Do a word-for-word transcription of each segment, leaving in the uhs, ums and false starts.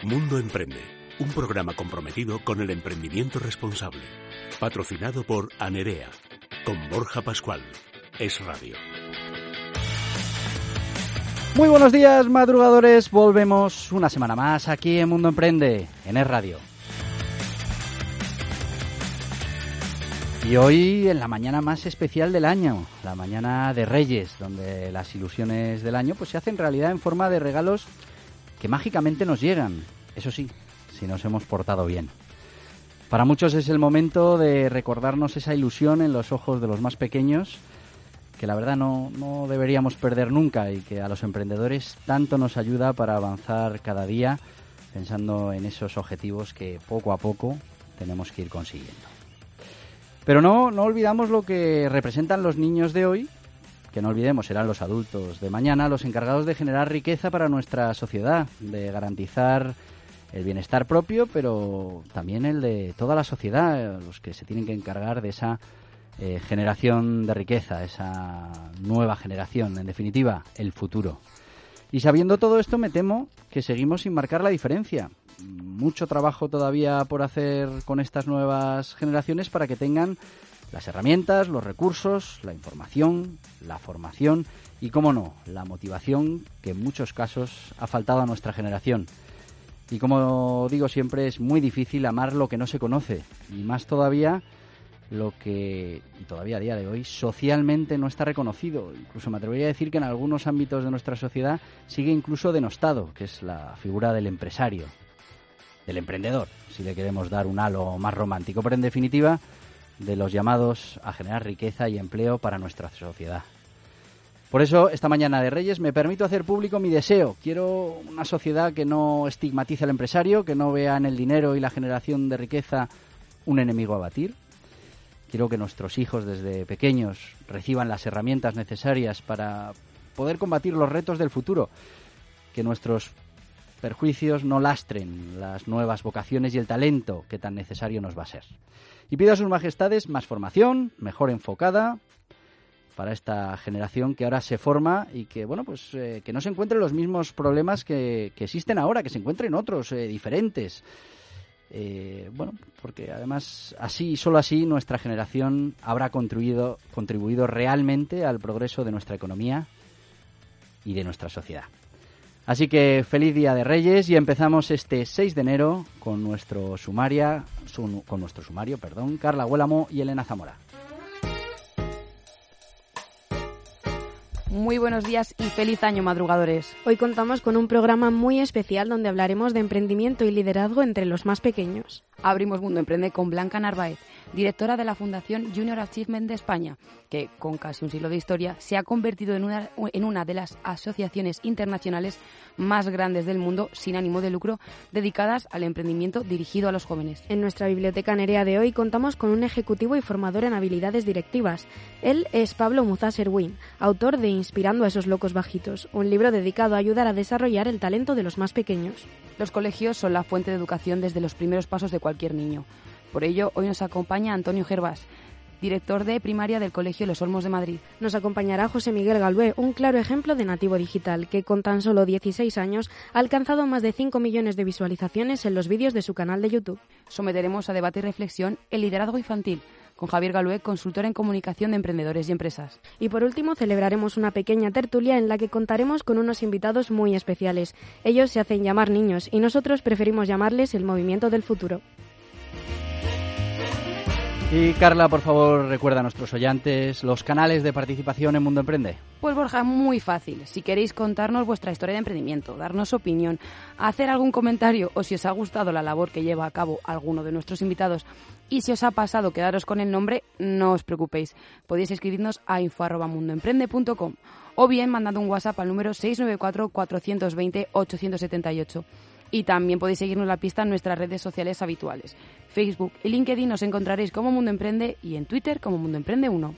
Mundo Emprende, un programa comprometido con el emprendimiento responsable. Patrocinado por Anerea, con Borja Pascual. Es Radio. Muy buenos días, madrugadores. Volvemos una semana más aquí en Mundo Emprende, en Es Radio. Y hoy en la mañana más especial del año, la mañana de Reyes, donde las ilusiones del año pues se hacen realidad en forma de regalos que mágicamente nos llegan. Eso sí, si nos hemos portado bien. Para muchos es el momento de recordarnos esa ilusión en los ojos de los más pequeños, que la verdad no, no deberíamos perder nunca y que a los emprendedores tanto nos ayuda para avanzar cada día pensando en esos objetivos que poco a poco tenemos que ir consiguiendo. Pero no, no olvidamos lo que representan los niños de hoy, que no olvidemos serán los adultos de mañana, los encargados de generar riqueza para nuestra sociedad, de garantizar el bienestar propio, pero también el de toda la sociedad, los que se tienen que encargar de esa eh, generación de riqueza, esa nueva generación, en definitiva, el futuro. Y sabiendo todo esto, me temo que seguimos sin marcar la diferencia. Mucho trabajo todavía por hacer con estas nuevas generaciones para que tengan las herramientas, los recursos, la información, la formación y, cómo no, la motivación que en muchos casos ha faltado a nuestra generación. Y como digo siempre, es muy difícil amar lo que no se conoce, y más todavía lo que, y todavía a día de hoy, socialmente no está reconocido. Incluso me atrevería a decir que en algunos ámbitos de nuestra sociedad sigue incluso denostado, que es la figura del empresario, del emprendedor, si le queremos dar un halo más romántico, pero en definitiva, de los llamados a generar riqueza y empleo para nuestra sociedad. Por eso, esta mañana de Reyes me permito hacer público mi deseo. Quiero una sociedad que no estigmatice al empresario, que no vea en el dinero y la generación de riqueza un enemigo a batir. Quiero que nuestros hijos desde pequeños reciban las herramientas necesarias para poder combatir los retos del futuro. Que nuestros perjuicios no lastren las nuevas vocaciones y el talento que tan necesario nos va a ser. Y pido a sus majestades más formación, mejor enfocada, para esta generación que ahora se forma y que, bueno, pues eh, que no se encuentren los mismos problemas que, que existen ahora, que se encuentren otros eh, diferentes. Eh, bueno, porque además así, solo así, nuestra generación habrá contribuido, contribuido realmente al progreso de nuestra economía y de nuestra sociedad. Así que feliz Día de Reyes y empezamos este seis de enero con nuestro sumaria, su, con nuestro sumario, perdón, Carla Huélamo y Elena Zamora. Muy buenos días y feliz año, madrugadores. Hoy contamos con un programa muy especial donde hablaremos de emprendimiento y liderazgo entre los más pequeños. Abrimos Mundo Emprende con Blanca Narváez, directora de la Fundación Junior Achievement de España, que con casi un siglo de historia se ha convertido en una, en una de las asociaciones internacionales más grandes del mundo sin ánimo de lucro, dedicadas al emprendimiento dirigido a los jóvenes. En nuestra biblioteca Nerea de hoy contamos con un ejecutivo y formador en habilidades directivas. Él es Pablo Muzasser Win, autor de Inspirando a esos locos bajitos, un libro dedicado a ayudar a desarrollar el talento de los más pequeños. Los colegios son la fuente de educación desde los primeros pasos de cualquier niño. Por ello, hoy nos acompaña Antonio Gervás, director de primaria del Colegio Los Olmos de Madrid. Nos acompañará José Miguel Galué, un claro ejemplo de nativo digital, que con tan solo dieciséis años ha alcanzado más de cinco millones de visualizaciones en los vídeos de su canal de YouTube. Someteremos a debate y reflexión el liderazgo infantil, con Javier Galué, consultor en comunicación de emprendedores y empresas. Y por último, celebraremos una pequeña tertulia en la que contaremos con unos invitados muy especiales. Ellos se hacen llamar niños y nosotros preferimos llamarles el movimiento del futuro. Y Carla, por favor, recuerda a nuestros oyentes los canales de participación en Mundo Emprende. Pues Borja, muy fácil. Si queréis contarnos vuestra historia de emprendimiento, darnos opinión, hacer algún comentario o si os ha gustado la labor que lleva a cabo alguno de nuestros invitados y si os ha pasado quedaros con el nombre, no os preocupéis. Podéis escribirnos a info arroba mundoemprende punto com o bien mandando un WhatsApp al número seis nueve cuatro, cuatro dos cero, ocho siete ocho. Y también podéis seguirnos la pista en nuestras redes sociales habituales. Facebook y LinkedIn nos encontraréis como Mundo Emprende y en Twitter como Mundo Emprende uno.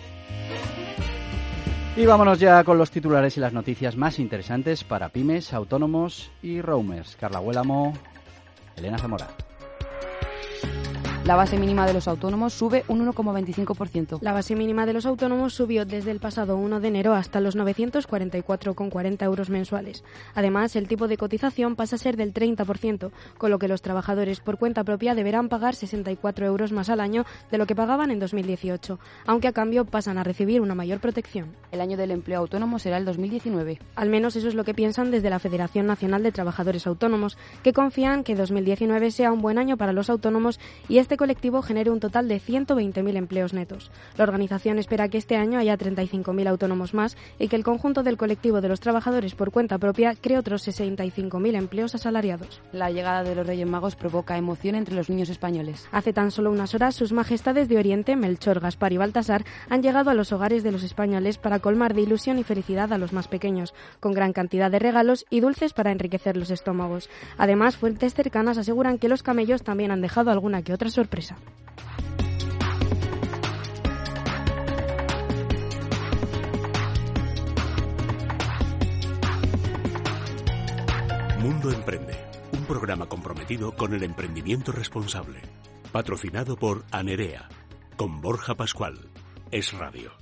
Y vámonos ya con los titulares y las noticias más interesantes para pymes, autónomos y roamers. Carla Huélamo, Elena Zamora. La base mínima de los autónomos sube un uno coma veinticinco por ciento. La base mínima de los autónomos subió desde el pasado uno de enero hasta los novecientos cuarenta y cuatro coma cuarenta euros mensuales. Además, el tipo de cotización pasa a ser del treinta por ciento, con lo que los trabajadores por cuenta propia deberán pagar sesenta y cuatro euros más al año de lo que pagaban en dos mil dieciocho, aunque a cambio pasan a recibir una mayor protección. El año del empleo autónomo será el dos mil diecinueve. Al menos eso es lo que piensan desde la Federación Nacional de Trabajadores Autónomos, que confían que dos mil diecinueve sea un buen año para los autónomos y este colectivo genere un total de ciento veinte mil empleos netos. La organización espera que este año haya treinta y cinco mil autónomos más y que el conjunto del colectivo de los trabajadores por cuenta propia cree otros sesenta y cinco mil empleos asalariados. La llegada de los Reyes Magos provoca emoción entre los niños españoles. Hace tan solo unas horas, sus majestades de Oriente, Melchor, Gaspar y Baltasar, han llegado a los hogares de los españoles para colmar de ilusión y felicidad a los más pequeños, con gran cantidad de regalos y dulces para enriquecer los estómagos. Además, fuentes cercanas aseguran que los camellos también han dejado alguna que otra sorpresa. Mundo Emprende, un programa comprometido con el emprendimiento responsable. Patrocinado por Anerea, con Borja Pascual. Es Radio.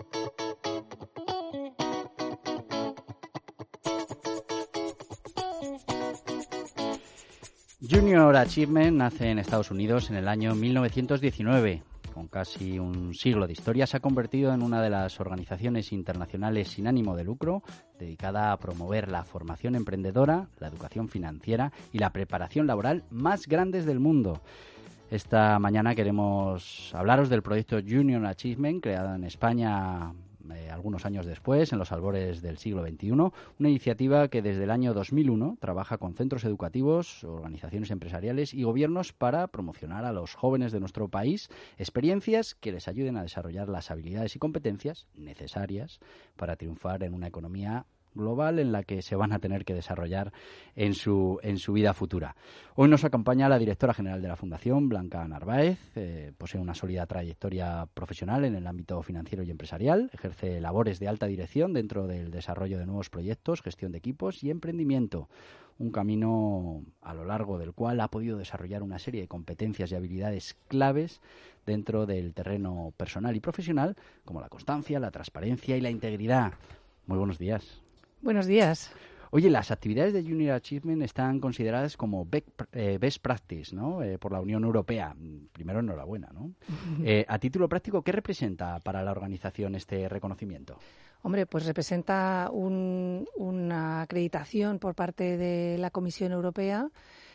Junior Achievement nace en Estados Unidos en el año mil novecientos diecinueve. Con casi un siglo de historia, se ha convertido en una de las organizaciones internacionales sin ánimo de lucro dedicada a promover la formación emprendedora, la educación financiera y la preparación laboral más grandes del mundo. Esta mañana queremos hablaros del proyecto Junior Achievement, creado en España eh, algunos años después, en los albores del siglo veintiuno, una iniciativa que desde el año dos mil uno trabaja con centros educativos, organizaciones empresariales y gobiernos para promocionar a los jóvenes de nuestro país experiencias que les ayuden a desarrollar las habilidades y competencias necesarias para triunfar en una economía global en la que se van a tener que desarrollar en su en su vida futura. Hoy nos acompaña la directora general de la Fundación, Blanca Narváez. Eh, posee una sólida trayectoria profesional en el ámbito financiero y empresarial. Ejerce labores de alta dirección dentro del desarrollo de nuevos proyectos, gestión de equipos y emprendimiento. Un camino a lo largo del cual ha podido desarrollar una serie de competencias y habilidades claves dentro del terreno personal y profesional, como la constancia, la transparencia y la integridad. Muy buenos días. Buenos días. Oye, las actividades de Junior Achievement están consideradas como best practice, ¿no? Eh, por la Unión Europea. Primero, enhorabuena, ¿no? Eh, a título práctico, ¿qué representa para la organización este reconocimiento? Hombre, pues representa un, una acreditación por parte de la Comisión Europea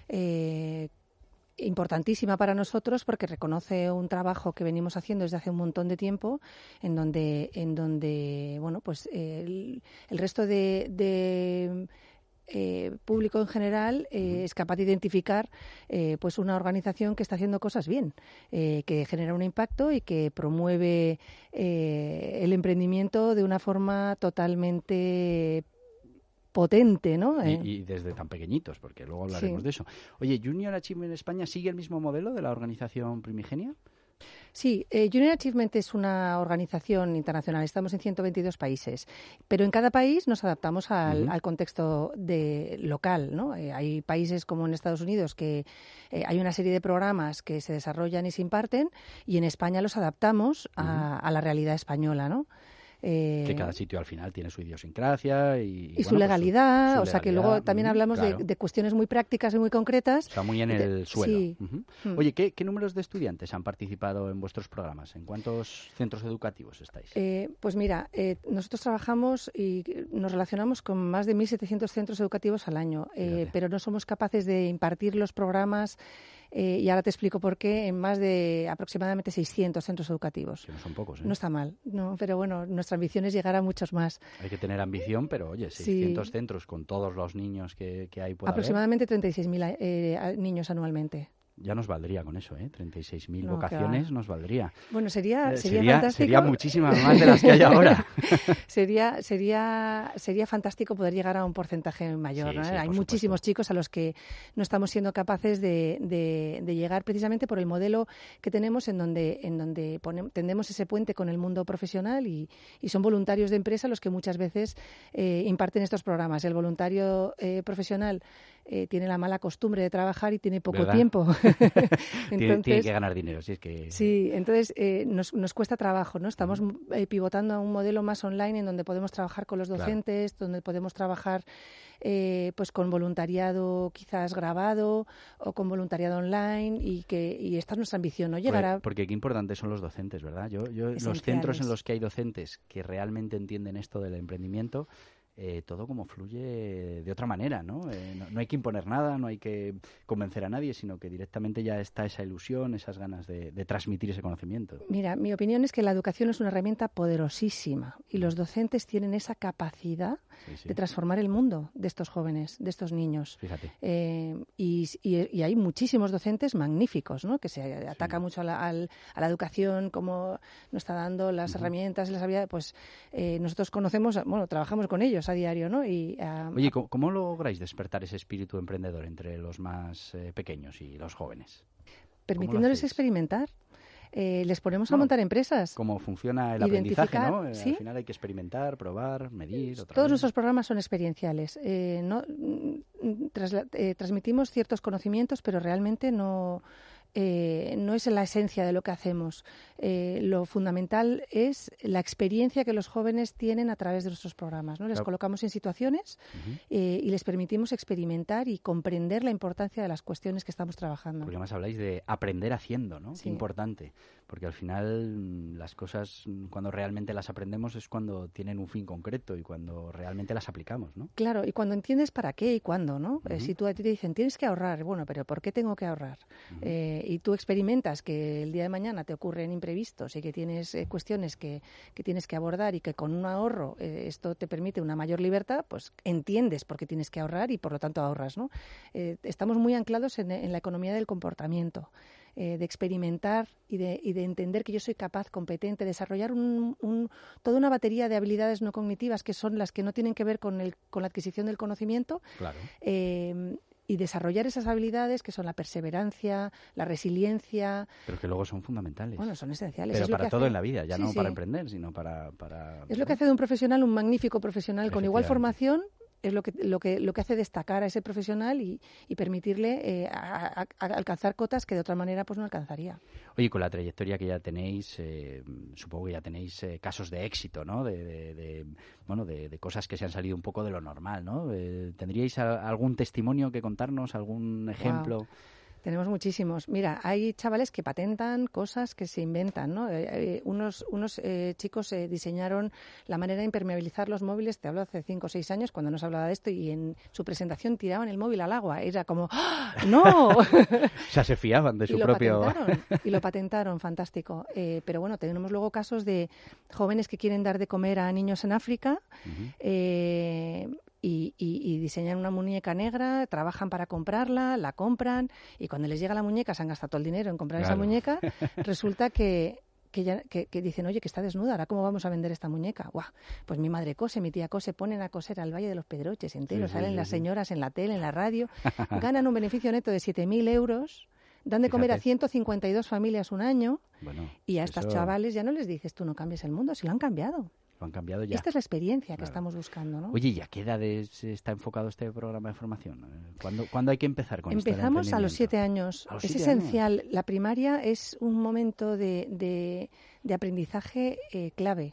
eh, importantísima para nosotros, porque reconoce un trabajo que venimos haciendo desde hace un montón de tiempo, en donde, en donde bueno, pues eh, el, el resto de, de eh, público en general eh, es capaz de identificar eh, pues una organización que está haciendo cosas bien, eh, que genera un impacto y que promueve eh, el emprendimiento de una forma totalmente potente, ¿no? Y, y desde tan pequeñitos, porque luego hablaremos sí. de eso. Oye, ¿Junior Achievement España sigue el mismo modelo de la organización primigenia? Sí, eh, Junior Achievement es una organización internacional. Estamos en ciento veintidós países, pero en cada país nos adaptamos al, uh-huh. al contexto de, local, ¿no? Eh, hay países como en Estados Unidos que eh, hay una serie de programas que se desarrollan y se imparten, y en España los adaptamos uh-huh. a, a la realidad española, ¿no? Eh, que cada sitio al final tiene su idiosincrasia y, y bueno, su legalidad, pues su, su o sea legalidad, que luego también uh, hablamos claro. de, de cuestiones muy prácticas y muy concretas. O sea, muy en el de, suelo. Sí. Uh-huh. Mm. Oye, ¿qué, ¿qué números de estudiantes han participado en vuestros programas? ¿En cuántos centros educativos estáis? Eh, pues mira, eh, nosotros trabajamos y nos relacionamos con más de mil setecientos centros educativos al año, eh, pero no somos capaces de impartir los programas. Eh, y ahora te explico por qué, en más de aproximadamente seiscientos centros educativos. Que no son pocos, ¿eh? No está mal, no, pero bueno, nuestra ambición es llegar a muchos más. Hay que tener ambición, pero oye, seiscientos sí. centros con todos los niños que, que hay por aproximadamente treinta y seis mil eh, niños anualmente. Ya nos valdría con eso, ¿eh? treinta y seis mil no, vocaciones nos valdría. Bueno, sería, eh, sería, sería fantástico. Sería muchísimas más de las que hay ahora. sería, sería, sería fantástico poder llegar a un porcentaje mayor. Sí, ¿no? sí, hay muchísimos supuesto. chicos a los que no estamos siendo capaces de, de, de llegar, precisamente por el modelo que tenemos, en donde, en donde ponemos, tendemos ese puente con el mundo profesional, y, y son voluntarios de empresa los que muchas veces eh, imparten estos programas. El voluntario eh, profesional eh, tiene la mala costumbre de trabajar y tiene poco ¿verdad? tiempo. Entonces, tiene, tiene que ganar dinero, si es que... Sí, entonces eh, nos, nos cuesta trabajo, ¿no? Estamos eh, pivotando a un modelo más online en donde podemos trabajar con los docentes, claro. donde podemos trabajar eh, pues con voluntariado quizás grabado o con voluntariado online y que y esta es nuestra ambición, ¿no? Llegar a... Porque, porque qué importantes son los docentes, ¿verdad? Yo, yo los centros en los que hay docentes que realmente entienden esto del emprendimiento, Eh, todo como fluye de otra manera, ¿no? Eh, no, no hay que imponer nada, no hay que convencer a nadie, sino que directamente ya está esa ilusión, esas ganas de, de transmitir ese conocimiento. Mira, mi opinión es que la educación es una herramienta poderosísima y los docentes tienen esa capacidad sí, sí. de transformar el mundo de estos jóvenes, de estos niños. Fíjate. Eh, y, y, y hay muchísimos docentes magníficos, ¿no? Que se ataca sí. mucho a la, al, a la educación, cómo nos está dando las uh-huh. herramientas y las habilidades. Pues eh, nosotros conocemos, bueno, trabajamos con ellos a diario, ¿no? Y, uh, Oye, ¿cómo, ¿cómo lográis despertar ese espíritu emprendedor entre los más eh, pequeños y los jóvenes? Permitiéndoles experimentar. Eh, les ponemos bueno, a montar empresas. ¿Cómo funciona el aprendizaje, no? Eh, ¿sí? Al final hay que experimentar, probar, medir. Otra Todos vez. Nuestros programas son experienciales. Eh, no, trasla, eh, transmitimos ciertos conocimientos, pero realmente no... Eh, no es la esencia de lo que hacemos. Eh, lo fundamental es la experiencia que los jóvenes tienen a través de nuestros programas, ¿no? Les claro. colocamos en situaciones uh-huh. eh, y les permitimos experimentar y comprender la importancia de las cuestiones que estamos trabajando. Porque además habláis de aprender haciendo, ¿no? Sí. Qué importante. Porque al final las cosas, cuando realmente las aprendemos, es cuando tienen un fin concreto y cuando realmente las aplicamos, ¿no? Claro, y cuando entiendes para qué y cuándo, ¿no? Uh-huh. Eh, si tú a ti te dicen, tienes que ahorrar, bueno, pero ¿por qué tengo que ahorrar? Uh-huh. Eh, y tú experimentas que el día de mañana te ocurren imprevistos y que tienes eh, cuestiones que, que tienes que abordar y que con un ahorro eh, esto te permite una mayor libertad, pues entiendes por qué tienes que ahorrar y por lo tanto ahorras, ¿no? Eh, estamos muy anclados en, en la economía del comportamiento. Eh, de experimentar y de, y de entender que yo soy capaz, competente, desarrollar un, un, toda una batería de habilidades no cognitivas que son las que no tienen que ver con, el, con la adquisición del conocimiento. Claro. Eh, y desarrollar esas habilidades que son la perseverancia, la resiliencia. Pero que luego son fundamentales. Bueno, son esenciales. Pero es para lo que todo hace... en la vida, ya sí, no sí. para emprender, sino para... para es lo que hace de un profesional un magnífico profesional con igual formación. Es lo que lo que lo que hace destacar a ese profesional y, y permitirle eh, a, a, a alcanzar cotas que de otra manera pues no alcanzaría. Oye, con la trayectoria que ya tenéis, eh, supongo que ya tenéis eh, casos de éxito, ¿no? De, de, de bueno, de, de cosas que se han salido un poco de lo normal, ¿no? Eh, ¿Tendríais a, algún testimonio que contarnos, algún ejemplo? Wow. Tenemos muchísimos. Mira, hay chavales que patentan cosas que se inventan, ¿no? Eh, eh, unos unos eh, chicos eh, diseñaron la manera de impermeabilizar los móviles, te hablo hace cinco o seis años, cuando no se hablaba de esto, y en su presentación tiraban el móvil al agua. Era como, ¡ah, no! O sea, se fiaban de su y propio... Lo patentaron, y lo patentaron, fantástico. Eh, pero bueno, tenemos luego casos de jóvenes que quieren dar de comer a niños en África, uh-huh. eh, Y, y, y diseñan una muñeca negra, trabajan para comprarla, la compran y cuando les llega la muñeca, se han gastado todo el dinero en comprar claro. esa muñeca, resulta que, que, ya, que, que dicen, oye, que está desnuda, ¿ahora cómo vamos a vender esta muñeca? ¡Guau! Pues mi madre cose, mi tía cose, ponen a coser al Valle de los Pedroches entero, sí, salen sí, las sí. señoras en la tele, en la radio, ganan un beneficio neto de siete mil euros, dan de comer Fíjate. a ciento cincuenta y dos familias un año bueno, y a estos eso... chavales ya no les dices, tú no cambies el mundo, si lo han cambiado. Lo han cambiado ya. Esta es la experiencia que claro. estamos buscando, ¿no? Oye, ¿y a qué edades está enfocado este programa de formación? ¿Cuándo, ¿cuándo hay que empezar con esto? Empezamos a los siete años. ¿A los es siete esencial. Años? La primaria es un momento de, de, de aprendizaje eh, clave.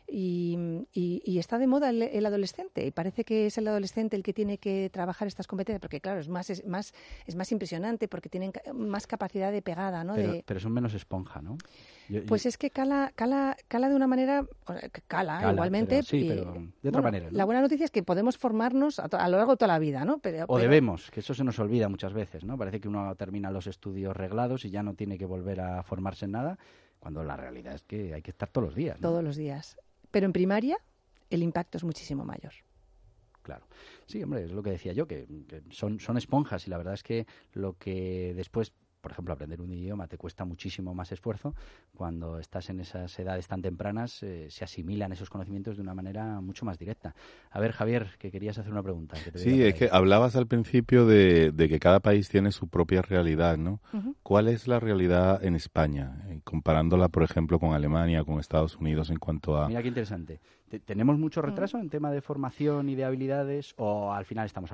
Y, y, y está de moda el, el adolescente y parece que es el adolescente el que tiene que trabajar estas competencias porque claro es más es más es más impresionante porque tienen más capacidad de pegada, ¿no? Pero, de... pero son menos esponja, ¿no? Yo, pues yo... es que cala cala cala de una manera cala, cala igualmente pero, sí, y, pero de otra bueno, manera, ¿no? La buena noticia es que podemos formarnos a, to- a lo largo de toda la vida, ¿no? Pero, o pero... debemos, que eso se nos olvida muchas veces, ¿no? Parece que uno termina los estudios reglados y ya no tiene que volver a formarse en nada, cuando la realidad es que hay que estar todos los días, ¿no? Todos los días. Pero en primaria el impacto es muchísimo mayor. Claro. Sí, hombre, es lo que decía yo, que, que son, son esponjas y la verdad es que lo que después, por ejemplo, aprender un idioma te cuesta muchísimo más esfuerzo. Cuando estás en esas edades tan tempranas eh, se asimilan esos conocimientos de una manera mucho más directa. A ver, Javier, que querías hacer una pregunta. Que te sí, es que hablabas al principio de, de que cada país tiene su propia realidad, ¿no? Uh-huh. ¿Cuál es la realidad en España? Eh, comparándola, por ejemplo, con Alemania, con Estados Unidos en cuanto a... Mira qué interesante. ¿Tenemos mucho retraso en tema de formación y de habilidades o al final estamos a la par?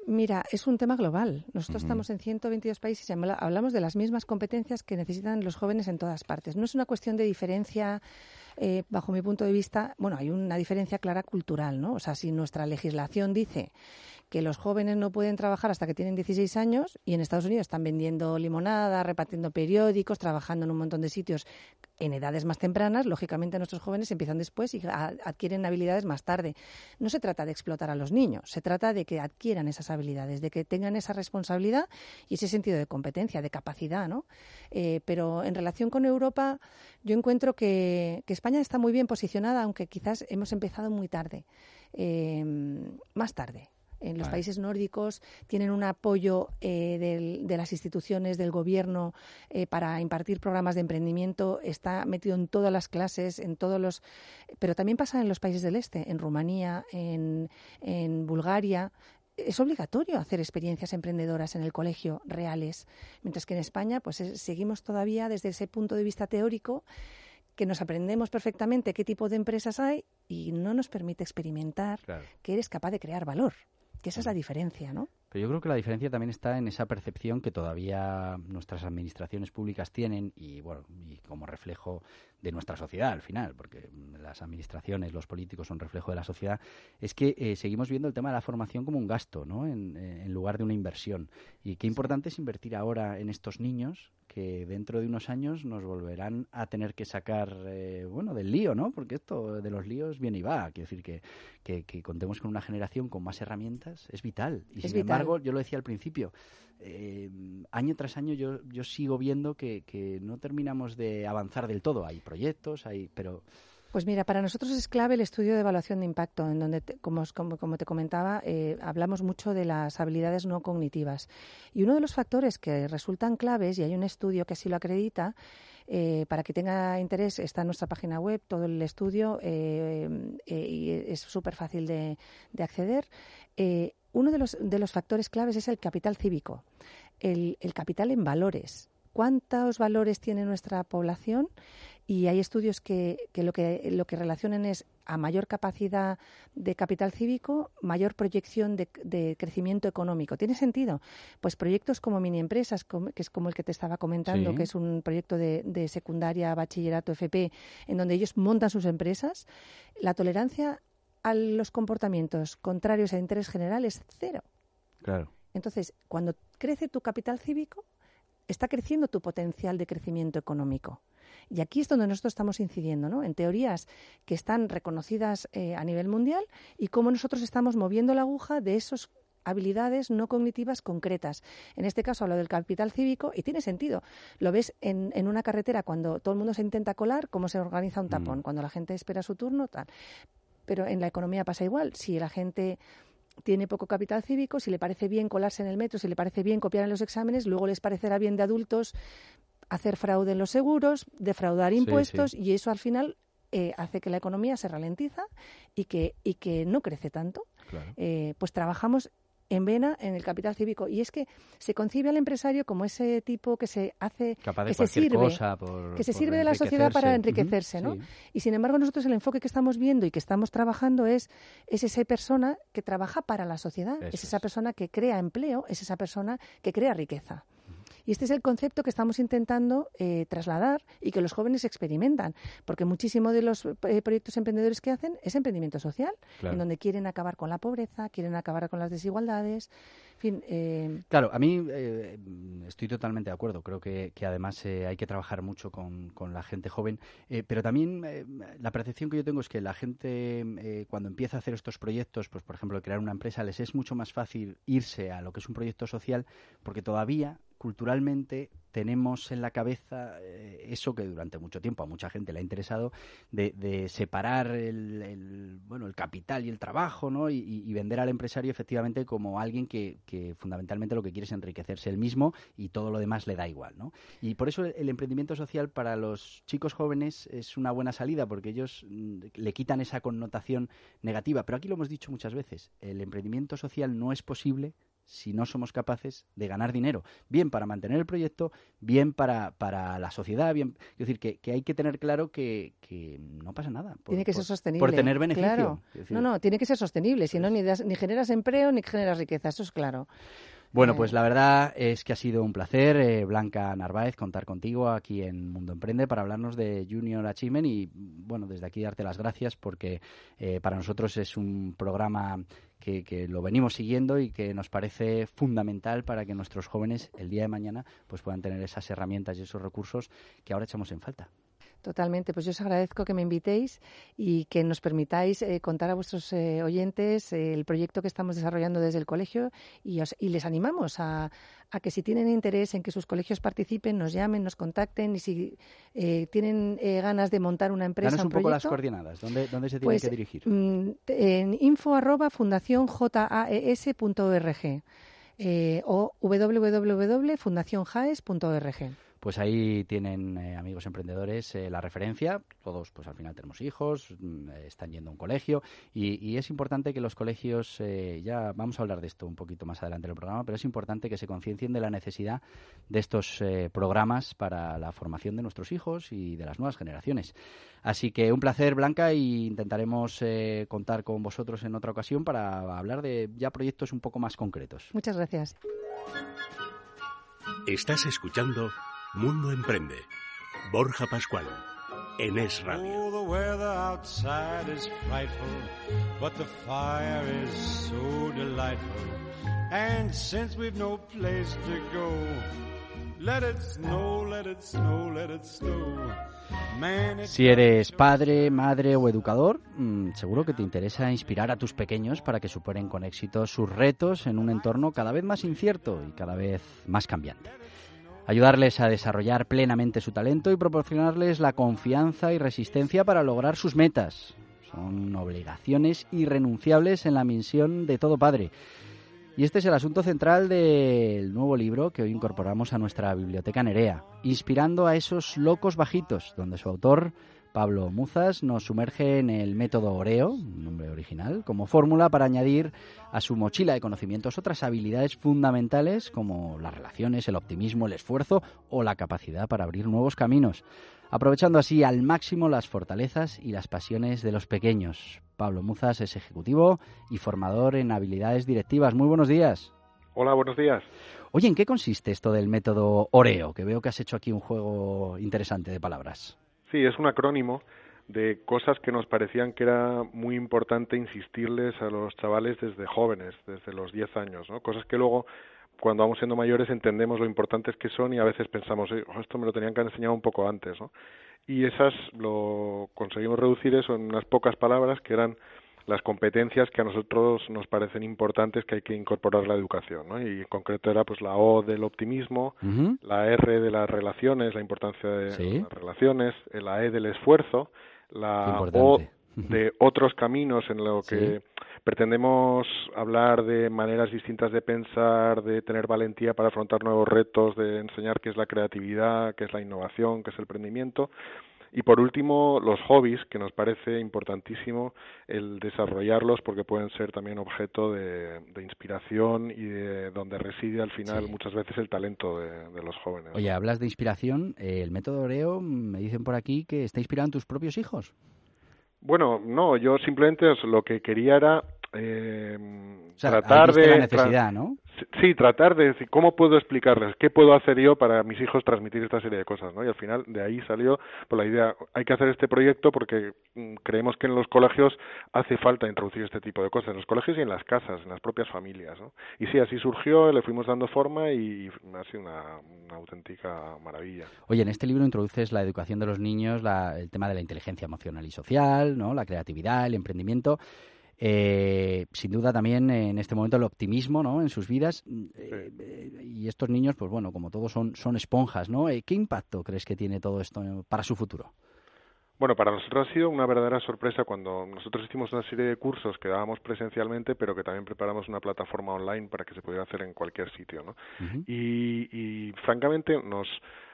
Mira, es un tema global. Nosotros uh-huh. estamos en ciento veintidós países y hablamos de las mismas competencias que necesitan los jóvenes en todas partes. No es una cuestión de diferencia, eh, bajo mi punto de vista, bueno, hay una diferencia clara cultural, ¿no? O sea, si nuestra legislación dice que los jóvenes no pueden trabajar hasta que tienen dieciséis años y en Estados Unidos están vendiendo limonada, repartiendo periódicos, trabajando en un montón de sitios en edades más tempranas, lógicamente nuestros jóvenes empiezan después y adquieren habilidades más tarde. No se trata de explotar a los niños, se trata de que adquieran esas habilidades, de que tengan esa responsabilidad y ese sentido de competencia, de capacidad, ¿no? Eh, pero en relación con Europa, yo encuentro que, que España está muy bien posicionada, aunque quizás hemos empezado muy tarde, eh, más tarde. En los vale. países nórdicos tienen un apoyo eh, del, de las instituciones, del gobierno, eh, para impartir programas de emprendimiento. Está metido en todas las clases, en todos los... Pero también pasa en los países del este, en Rumanía, en, en Bulgaria. Es obligatorio hacer experiencias emprendedoras en el colegio, reales. Mientras que en España pues es, seguimos todavía desde ese punto de vista teórico, que nos aprendemos perfectamente qué tipo de empresas hay y no nos permite experimentar claro. que eres capaz de crear valor. Que esa es la diferencia, ¿no? Pero yo creo que la diferencia también está en esa percepción que todavía nuestras administraciones públicas tienen y, bueno, y como reflejo de nuestra sociedad al final, porque las administraciones, los políticos son reflejo de la sociedad, es que eh, seguimos viendo el tema de la formación como un gasto, ¿no? En, en lugar de una inversión. Y qué importante es invertir ahora en estos niños que dentro de unos años nos volverán a tener que sacar, eh, bueno, del lío, ¿no? Porque esto de los líos viene y va. Quiero decir que, que, que contemos con una generación con más herramientas es vital. Y es sin vital. embargo, yo lo decía al principio, eh, año tras año yo, yo sigo viendo que, que no terminamos de avanzar del todo. Hay proyectos, hay, pero... Pues mira, para nosotros es clave el estudio de evaluación de impacto, en donde, te, como, como, como te comentaba, eh, hablamos mucho de las habilidades no cognitivas. Y uno de los factores que resultan claves, y hay un estudio que así lo acredita, eh, para que tenga interés está en nuestra página web, todo el estudio, eh, eh, y es súper fácil de, de acceder. Eh, uno de los, de los factores claves es el capital cívico, el, el capital en valores. ¿Cuántos valores tiene nuestra población? Y hay estudios que, que, lo que lo que relacionan es a mayor capacidad de capital cívico, mayor proyección de, de crecimiento económico. ¿Tiene sentido? Pues proyectos como mini empresas, como, que es como el que te estaba comentando, sí. que es un proyecto de, de secundaria, bachillerato, F P, en donde ellos montan sus empresas, la tolerancia a los comportamientos contrarios al interés general es cero. Claro. Entonces, cuando crece tu capital cívico, está creciendo tu potencial de crecimiento económico. Y aquí es donde nosotros estamos incidiendo, ¿no? En teorías que están reconocidas eh, a nivel mundial y cómo nosotros estamos moviendo la aguja de esas habilidades no cognitivas concretas. En este caso hablo del capital cívico y tiene sentido. Lo ves en, en una carretera cuando todo el mundo se intenta colar, cómo se organiza un tapón, mm. cuando la gente espera su turno, tal. Pero en la economía pasa igual. Si la gente tiene poco capital cívico, si le parece bien colarse en el metro, si le parece bien copiar en los exámenes, luego les parecerá bien de adultos hacer fraude en los seguros, defraudar impuestos, sí, sí. y eso al final eh, hace que la economía se ralentiza y que, y que no crece tanto. Claro. Eh, pues trabajamos en vena en el capital cívico y es que se concibe al empresario como ese tipo que se hace capaz de que se sirve cosa por, que se por sirve de la sociedad para enriquecerse, uh-huh, ¿no? Sí. Y sin embargo nosotros el enfoque que estamos viendo y que estamos trabajando es es esa persona que trabaja para la sociedad, Eso es esa es. persona que crea empleo, es esa persona que crea riqueza. Y este es el concepto que estamos intentando eh, trasladar y que los jóvenes experimentan, porque muchísimo de los eh, proyectos emprendedores que hacen es emprendimiento social, claro. en donde quieren acabar con la pobreza, quieren acabar con las desigualdades, en fin. Eh... Claro, a mí eh, estoy totalmente de acuerdo, creo que, que además eh, hay que trabajar mucho con, con la gente joven, eh, pero también eh, la percepción que yo tengo es que la gente eh, cuando empieza a hacer estos proyectos, pues por ejemplo crear una empresa, les es mucho más fácil irse a lo que es un proyecto social, porque todavía culturalmente tenemos en la cabeza eh, eso que durante mucho tiempo a mucha gente le ha interesado de, de separar el, el bueno el capital y el trabajo, ¿no? Y, y vender al empresario efectivamente como alguien que, que fundamentalmente lo que quiere es enriquecerse él mismo y todo lo demás le da igual, ¿no? Y por eso el, el emprendimiento social para los chicos jóvenes es una buena salida porque ellos mm, le quitan esa connotación negativa. Pero aquí lo hemos dicho muchas veces, el emprendimiento social no es posible si no somos capaces de ganar dinero, bien para mantener el proyecto, bien para, para la sociedad, bien, es decir, que, que hay que tener claro que, que no pasa nada. Por, tiene que por, ser sostenible. Por tener beneficio. Claro. Decir, no, no, tiene que ser sostenible, si no ni, das, ni generas empleo ni generas riqueza, eso es claro. Bueno, pues la verdad es que ha sido un placer, eh, Blanca Narváez, contar contigo aquí en Mundo Emprende para hablarnos de Junior Achievement y, bueno, desde aquí darte las gracias porque eh, para nosotros es un programa que, que lo venimos siguiendo y que nos parece fundamental para que nuestros jóvenes el día de mañana pues puedan tener esas herramientas y esos recursos que ahora echamos en falta. Totalmente, pues yo os agradezco que me invitéis y que nos permitáis eh, contar a vuestros eh, oyentes eh, el proyecto que estamos desarrollando desde el colegio y, os, y les animamos a, a que si tienen interés en que sus colegios participen, nos llamen, nos contacten y si eh, tienen eh, ganas de montar una empresa, Danos un, un poco proyecto, las coordenadas, ¿dónde, dónde se tienen pues, que dirigir? Mm, en info arroba fundación jaes punto org eh, o w w w punto fundación jaes punto org. Pues ahí tienen, eh, amigos emprendedores, eh, la referencia. Todos, pues al final tenemos hijos, mm, están yendo a un colegio y, y es importante que los colegios, eh, ya vamos a hablar de esto un poquito más adelante en el programa, pero es importante que se conciencien de la necesidad de estos eh, programas para la formación de nuestros hijos y de las nuevas generaciones. Así que un placer, Blanca, y intentaremos eh, contar con vosotros en otra ocasión para hablar de ya proyectos un poco más concretos. Muchas gracias. Estás escuchando Mundo Emprende. Borja Pascual, en Es Radio. Oh, the weather outside is frightful, but the fire is so delightful. And since we've no place to go, let it snow, let it snow, let it snow. Man, si eres padre, madre o educador, mmm, seguro que te interesa inspirar a tus pequeños para que superen con éxito sus retos en un entorno cada vez más incierto y cada vez más cambiante. Ayudarles a desarrollar plenamente su talento y proporcionarles la confianza y resistencia para lograr sus metas. Son obligaciones irrenunciables en la misión de todo padre. Y este es el asunto central del nuevo libro que hoy incorporamos a nuestra biblioteca Nerea, Inspirando a esos locos bajitos, donde su autor, Pablo Muzas, nos sumerge en el método Oreo, un nombre original, como fórmula para añadir a su mochila de conocimientos otras habilidades fundamentales como las relaciones, el optimismo, el esfuerzo o la capacidad para abrir nuevos caminos, aprovechando así al máximo las fortalezas y las pasiones de los pequeños. Pablo Muzas es ejecutivo y formador en habilidades directivas. Muy buenos días. Hola, buenos días. Oye, ¿en qué consiste esto del método Oreo? Que veo que has hecho aquí un juego interesante de palabras. Sí, es un acrónimo de cosas que nos parecían que era muy importante insistirles a los chavales desde jóvenes, desde los diez años, ¿no? Cosas que luego, cuando vamos siendo mayores, entendemos lo importantes que son y a veces pensamos, oh, esto me lo tenían que haber enseñado un poco antes, ¿no? Y esas lo conseguimos reducir eso en unas pocas palabras que eran las competencias que a nosotros nos parecen importantes que hay que incorporar a la educación, ¿no? Y en concreto era pues la O del optimismo, uh-huh. la R de las relaciones, la importancia de ¿Sí? las relaciones, la E del esfuerzo, la O de otros caminos en lo que sí. pretendemos hablar de maneras distintas de pensar, de tener valentía para afrontar nuevos retos, de enseñar qué es la creatividad, qué es la innovación, qué es el emprendimiento. Y por último, los hobbies, que nos parece importantísimo el desarrollarlos porque pueden ser también objeto de, de inspiración y de donde reside al final sí. muchas veces el talento de, de los jóvenes. Oye, hablas de inspiración, eh, el método Oreo, me dicen por aquí que está inspirado en tus propios hijos. Bueno, no, yo simplemente lo que quería era eh, o sea, tratar de... la necesidad, ¿no? Sí, tratar de decir cómo puedo explicarles, qué puedo hacer yo para a mis hijos transmitir esta serie de cosas, ¿no? Y al final de ahí salió pues, la idea, hay que hacer este proyecto porque mm, creemos que en los colegios hace falta introducir este tipo de cosas, en los colegios y en las casas, en las propias familias, ¿no? Y sí, así surgió, le fuimos dando forma y, y ha sido una, una auténtica maravilla. Oye, en este libro introduces la educación de los niños, la, el tema de la inteligencia emocional y social, ¿no? La creatividad, el emprendimiento. Eh, sin duda también en este momento el optimismo, ¿no? En sus vidas eh, eh, y estos niños, pues bueno, como todos son son esponjas, ¿no? Eh, ¿Qué impacto crees que tiene todo esto para su futuro? Bueno, para nosotros ha sido una verdadera sorpresa cuando nosotros hicimos una serie de cursos que dábamos presencialmente, pero que también preparamos una plataforma online para que se pudiera hacer en cualquier sitio, ¿no? Uh-huh. Y, y francamente nos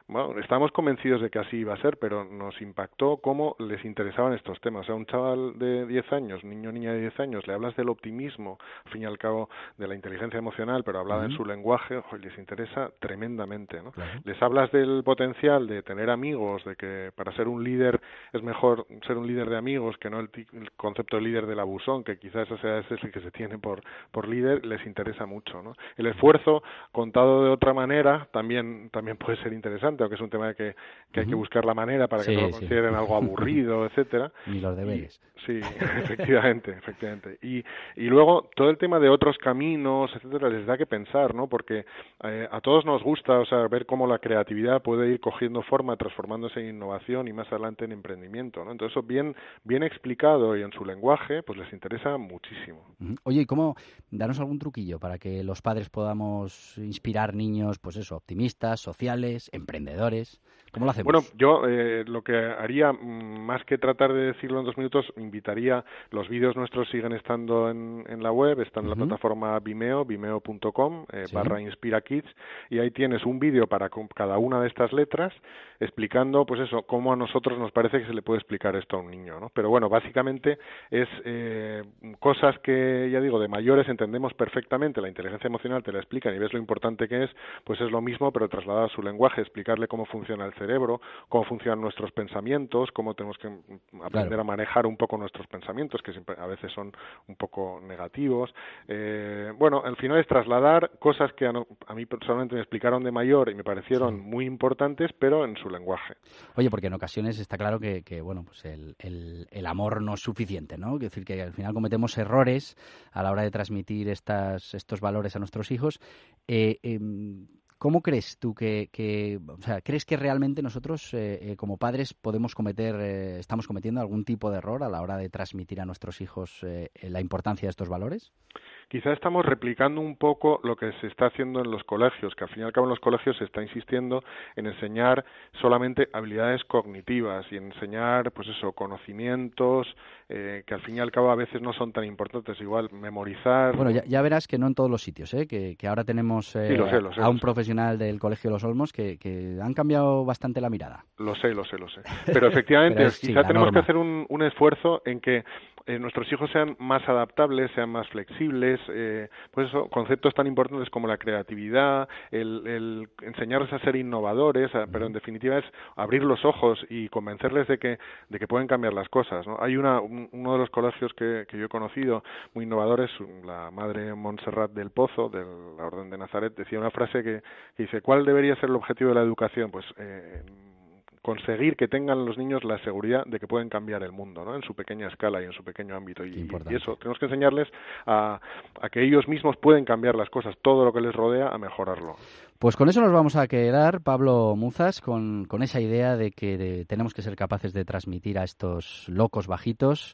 bueno, estábamos convencidos de que así iba a ser, pero nos impactó cómo les interesaban estos temas. O sea, un chaval de diez años, niño o niña de diez años, le hablas del optimismo, al fin y al cabo de la inteligencia emocional, pero hablada uh-huh. en su lenguaje, ojo, les interesa tremendamente, ¿no? Claro. Les hablas del potencial de tener amigos, de que para ser un líder es mejor ser un líder de amigos que no el, t- el concepto de líder del abusón, que quizás ese sea ese es el que se tiene por, por líder, les interesa mucho, ¿no? El esfuerzo, contado de otra manera, también también puede ser interesante, aunque es un tema que, que uh-huh. hay que buscar la manera para que sí, no lo sí. consideren algo aburrido, etcétera. Ni los deberes. Y, sí, efectivamente, efectivamente. Y, y luego todo el tema de otros caminos, etcétera, les da que pensar, ¿no? Porque eh, a todos nos gusta, o sea, ver cómo la creatividad puede ir cogiendo forma, transformándose en innovación y más adelante en emprendimiento, ¿no? Entonces, eso bien, bien explicado y en su lenguaje, pues les interesa muchísimo. Oye, ¿y cómo? Danos algún truquillo para que los padres podamos inspirar niños, pues eso, optimistas, sociales, emprendedores. ¿Cómo lo hacemos? Bueno, yo eh, lo que haría, más que tratar de decirlo en dos minutos, invitaría, los vídeos nuestros siguen estando en, en la web, están en uh-huh. la plataforma Vimeo, vimeo punto com, eh, sí. barra Inspira Kids, y ahí tienes un vídeo para cada una de estas letras, explicando, pues eso, cómo a nosotros nos parece que se le puede explicar esto a un niño, ¿no? Pero bueno, básicamente es eh, cosas que, ya digo, de mayores entendemos perfectamente, la inteligencia emocional te la explican y ves lo importante que es, pues es lo mismo, pero trasladado a su lenguaje, explicarle cómo funciona el cerebro, cómo funcionan nuestros pensamientos, cómo tenemos que aprender claro. a manejar un poco nuestros pensamientos, que siempre, a veces son un poco negativos. Eh, bueno, al final es trasladar cosas que a, no, a mí personalmente me explicaron de mayor y me parecieron sí. muy importantes, pero en su lenguaje. Oye, porque en ocasiones está claro que, que bueno, pues el, el, el amor no es suficiente, ¿no? Es decir, que al final cometemos errores a la hora de transmitir estas, estos valores a nuestros hijos. Eh, eh, ¿Cómo crees tú que, que, o sea, crees que realmente nosotros eh, eh, como padres podemos cometer, eh, estamos cometiendo algún tipo de error a la hora de transmitir a nuestros hijos eh, la importancia de estos valores? Quizá estamos replicando un poco lo que se está haciendo en los colegios, que al fin y al cabo en los colegios se está insistiendo en enseñar solamente habilidades cognitivas y enseñar, pues eso, conocimientos eh, que al fin y al cabo a veces no son tan importantes, igual memorizar. Bueno, ya, ya verás que no en todos los sitios, ¿eh? que, que ahora tenemos eh, sí, lo sé, lo sé, a un lo sé. profesional del Colegio Los Olmos que, que han cambiado bastante la mirada. Lo sé, lo sé, lo sé. Pero efectivamente, Pero es, quizá sí, tenemos norma. que hacer un, un esfuerzo en que eh, nuestros hijos sean más adaptables, sean más flexibles, eh, pues eso, conceptos tan importantes como la creatividad, el, el enseñarles a ser innovadores, a, pero en definitiva es abrir los ojos y convencerles de que de que pueden cambiar las cosas, ¿no? Hay una un, uno de los colegios que, que yo he conocido muy innovadores, la madre Montserrat del Pozo de la Orden de Nazaret decía una frase que, que dice, ¿cuál debería ser el objetivo de la educación? Pues eh, conseguir que tengan los niños la seguridad de que pueden cambiar el mundo, ¿no? En su pequeña escala y en su pequeño ámbito. Y, y eso, tenemos que enseñarles a, a que ellos mismos pueden cambiar las cosas, todo lo que les rodea, a mejorarlo. Pues con eso nos vamos a quedar, Pablo Muzas, con, con esa idea de que de, tenemos que ser capaces de transmitir a estos locos bajitos,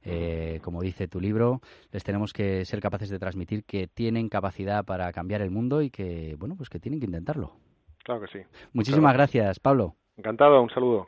eh, como dice tu libro, les tenemos que ser capaces de transmitir que tienen capacidad para cambiar el mundo y que, bueno, pues que tienen que intentarlo. Claro que sí. Muchísimas gracias, Pablo. Encantado, un saludo.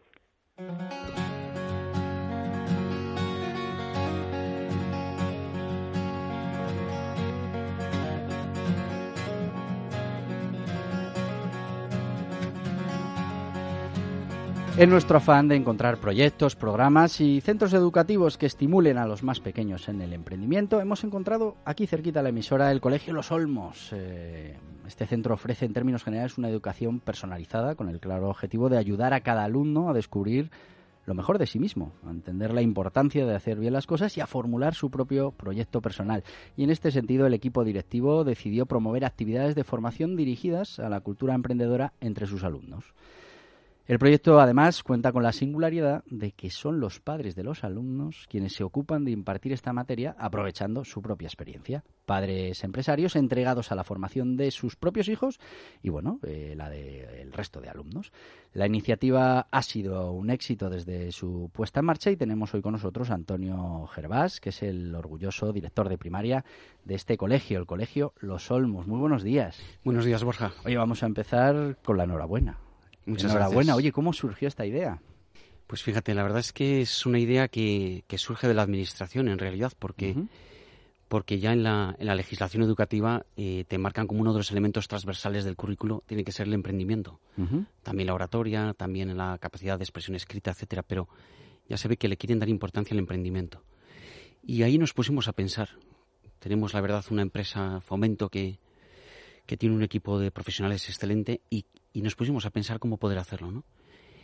En nuestro afán de encontrar proyectos, programas y centros educativos que estimulen a los más pequeños en el emprendimiento, hemos encontrado aquí cerquita la emisora el Colegio Los Olmos. Eh, este centro ofrece en términos generales una educación personalizada con el claro objetivo de ayudar a cada alumno a descubrir lo mejor de sí mismo, a entender la importancia de hacer bien las cosas y a formular su propio proyecto personal. Y en este sentido, el equipo directivo decidió promover actividades de formación dirigidas a la cultura emprendedora entre sus alumnos. El proyecto, además, cuenta con la singularidad de que son los padres de los alumnos quienes se ocupan de impartir esta materia aprovechando su propia experiencia. Padres empresarios entregados a la formación de sus propios hijos y, bueno, eh, la del resto de alumnos. La iniciativa ha sido un éxito desde su puesta en marcha y tenemos hoy con nosotros a Antonio Gervás, que es el orgulloso director de primaria de este colegio, el Colegio Los Olmos. Muy buenos días. Buenos días, Borja. Oye, vamos a empezar con la enhorabuena. Muchas Enhorabuena. gracias. Oye, ¿cómo surgió esta idea? Pues fíjate, la verdad es que es una idea que, que surge de la administración en realidad, porque, uh-huh. porque ya en la, en la legislación educativa eh, te marcan como uno de los elementos transversales del currículo, tiene que ser el emprendimiento. Uh-huh. También la oratoria, también en la capacidad de expresión escrita, etcétera, pero ya se ve que le quieren dar importancia al emprendimiento. Y ahí nos pusimos a pensar. Tenemos, la verdad, una empresa Fomento que, que tiene un equipo de profesionales excelente y, y nos pusimos a pensar cómo poder hacerlo, ¿no?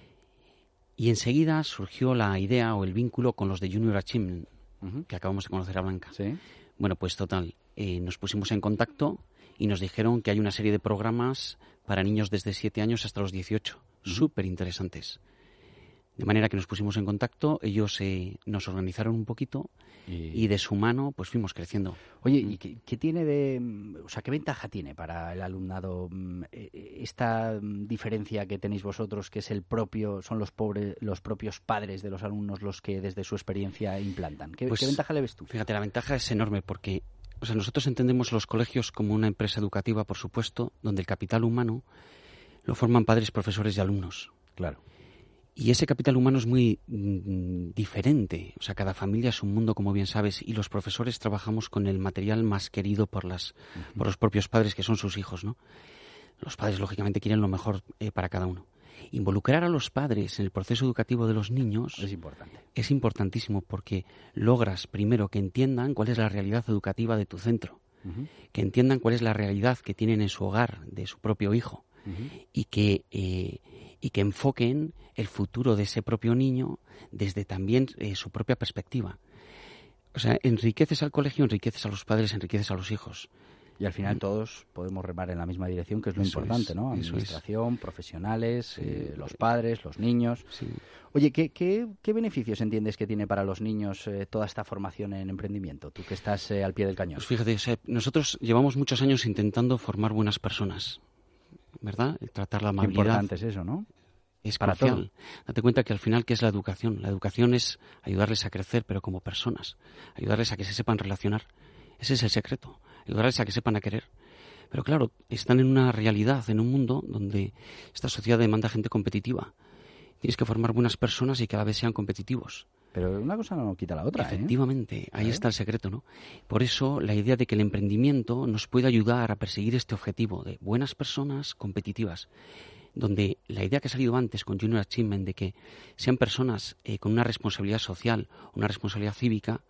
Y enseguida surgió la idea o el vínculo con los de Junior Achievement, uh-huh. que acabamos de conocer a Blanca. Sí. Bueno, pues total, eh, nos pusimos en contacto y nos dijeron que hay una serie de programas para niños desde siete años hasta los dieciocho, uh-huh. súper interesantes. De manera que nos pusimos en contacto, ellos eh, nos organizaron un poquito y... y de su mano pues fuimos creciendo. Oye, ¿y qué, qué tiene de, o sea, qué ventaja tiene para el alumnado esta diferencia que tenéis vosotros, que es el propio, son los pobres, los propios padres de los alumnos los que desde su experiencia implantan? ¿Qué, pues, ¿qué ventaja le ves tú? Fíjate, la ventaja es enorme porque, o sea, nosotros entendemos los colegios como una empresa educativa, por supuesto, donde el capital humano lo forman padres, profesores y alumnos. Claro. Y ese capital humano es muy mm, diferente. O sea, cada familia es un mundo, como bien sabes, y los profesores trabajamos con el material más querido por las uh-huh. por los propios padres, que son sus hijos, ¿no? Los padres, lógicamente, quieren lo mejor eh, para cada uno. Involucrar a los padres en el proceso educativo de los niños es importante. Es importantísimo porque logras, primero, que entiendan cuál es la realidad educativa de tu centro, uh-huh. que entiendan cuál es la realidad que tienen en su hogar de su propio hijo uh-huh. y que... Eh, y que enfoquen el futuro de ese propio niño desde también eh, su propia perspectiva. O sea, enriqueces al colegio, enriqueces a los padres, enriqueces a los hijos. Y al final todos podemos remar en la misma dirección, que es lo eso importante, es, ¿no? Administración, es. profesionales, sí. eh, los padres, los niños. Sí. Oye, ¿qué, qué, ¿qué beneficios entiendes que tiene para los niños eh, toda esta formación en emprendimiento? Tú que estás eh, al pie del cañón. Pues fíjate, o sea, nosotros llevamos muchos años intentando formar buenas personas, ¿verdad? Tratar la amabilidad. Qué importante es eso, ¿no? Es para crucial. Todo. Date cuenta que al final, ¿qué es la educación? La educación es ayudarles a crecer, pero como personas. Ayudarles a que se sepan relacionar. Ese es el secreto. Ayudarles a que sepan a querer. Pero claro, están en una realidad, en un mundo donde esta sociedad demanda gente competitiva. Tienes que formar buenas personas y que a la vez sean competitivos. Pero una cosa no quita la otra, Efectivamente, ¿eh? ahí está el secreto, ¿no? Por eso la idea de que el emprendimiento nos puede ayudar a perseguir este objetivo de buenas personas competitivas, donde la idea que ha salido antes con Junior Achievement de que sean personas eh, con una responsabilidad social, una responsabilidad cívica,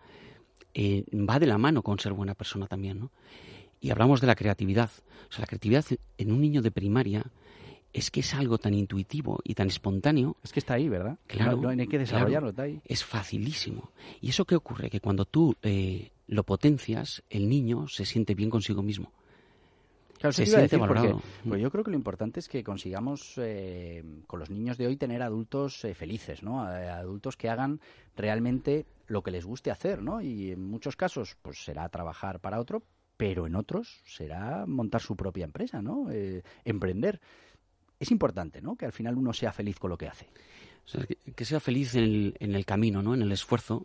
eh, va de la mano con ser buena persona también, ¿no? Y hablamos de la creatividad. O sea, la creatividad en un niño de primaria es que es algo tan intuitivo y tan espontáneo. Es que está ahí, ¿verdad? Claro. No, no hay que desarrollarlo, claro, está ahí. Es facilísimo. ¿Y eso qué ocurre? Que cuando tú eh, lo potencias, el niño se siente bien consigo mismo. Claro, se se siente siente valorado. Porque, pues yo creo que lo importante es que consigamos eh, con los niños de hoy tener adultos eh, felices, ¿no? Adultos que hagan realmente lo que les guste hacer, ¿no? Y en muchos casos, pues será trabajar para otro, pero en otros será montar su propia empresa, ¿no? Eh, emprender. Es importante, ¿no? Que al final uno sea feliz con lo que hace. O sea, que, que sea feliz en el, en el camino, ¿no? En el esfuerzo,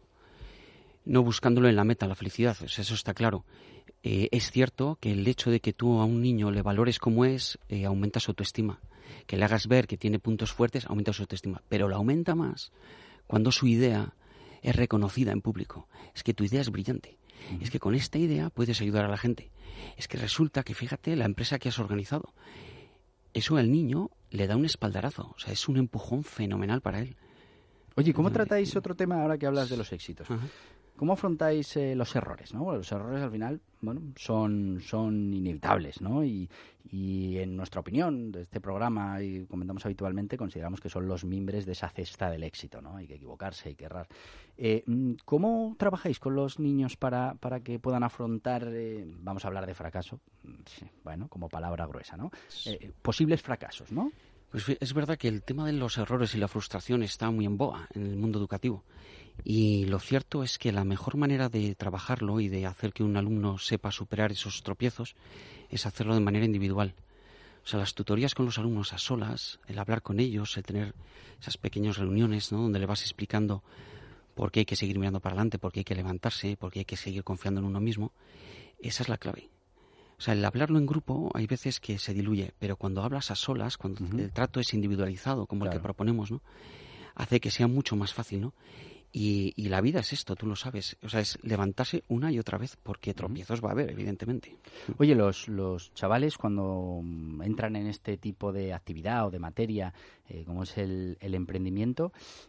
no buscándolo en la meta, la felicidad. O sea, eso está claro. Eh, es cierto que el hecho de que tú a un niño le valores como es, eh, aumenta su autoestima. Que le hagas ver que tiene puntos fuertes, aumenta su autoestima. Pero la aumenta más cuando su idea es reconocida en público. Es que tu idea es brillante. Uh-huh. Es que con esta idea puedes ayudar a la gente. Es que resulta que, fíjate, la empresa que has organizado, eso al niño le da un espaldarazo. O sea, es un empujón fenomenal para él. Oye, ¿cómo tratáis otro tema ahora que hablas de los éxitos? Uh-huh. ¿Cómo afrontáis eh, los errores, ¿no? Bueno, los errores al final, bueno, son, son inevitables, ¿no? Y, y en nuestra opinión, de este programa, y comentamos habitualmente, consideramos que son los mimbres de esa cesta del éxito, ¿no? Hay que equivocarse, hay que errar. Eh, ¿Cómo trabajáis con los niños para, para que puedan afrontar, eh, vamos a hablar de fracaso, sí, bueno, como palabra gruesa, ¿no? Eh, posibles fracasos, ¿no? Pues es verdad que el tema de los errores y la frustración está muy en boga en el mundo educativo. Y lo cierto es que la mejor manera de trabajarlo y de hacer que un alumno sepa superar esos tropiezos es hacerlo de manera individual. O sea, las tutorías con los alumnos a solas, el hablar con ellos, el tener esas pequeñas reuniones, ¿no? Donde le vas explicando por qué hay que seguir mirando para adelante, por qué hay que levantarse, por qué hay que seguir confiando en uno mismo, esa es la clave. O sea, el hablarlo en grupo hay veces que se diluye, pero cuando hablas a solas, cuando uh-huh. el trato es individualizado, como claro. el que proponemos, ¿no? Hace que sea mucho más fácil, ¿no? Y, y la vida es esto, tú lo sabes. O sea, es levantarse una y otra vez, porque tropiezos va a haber, evidentemente. Oye, los, los chavales cuando entran en este tipo de actividad o de materia, eh, como es el, el emprendimiento,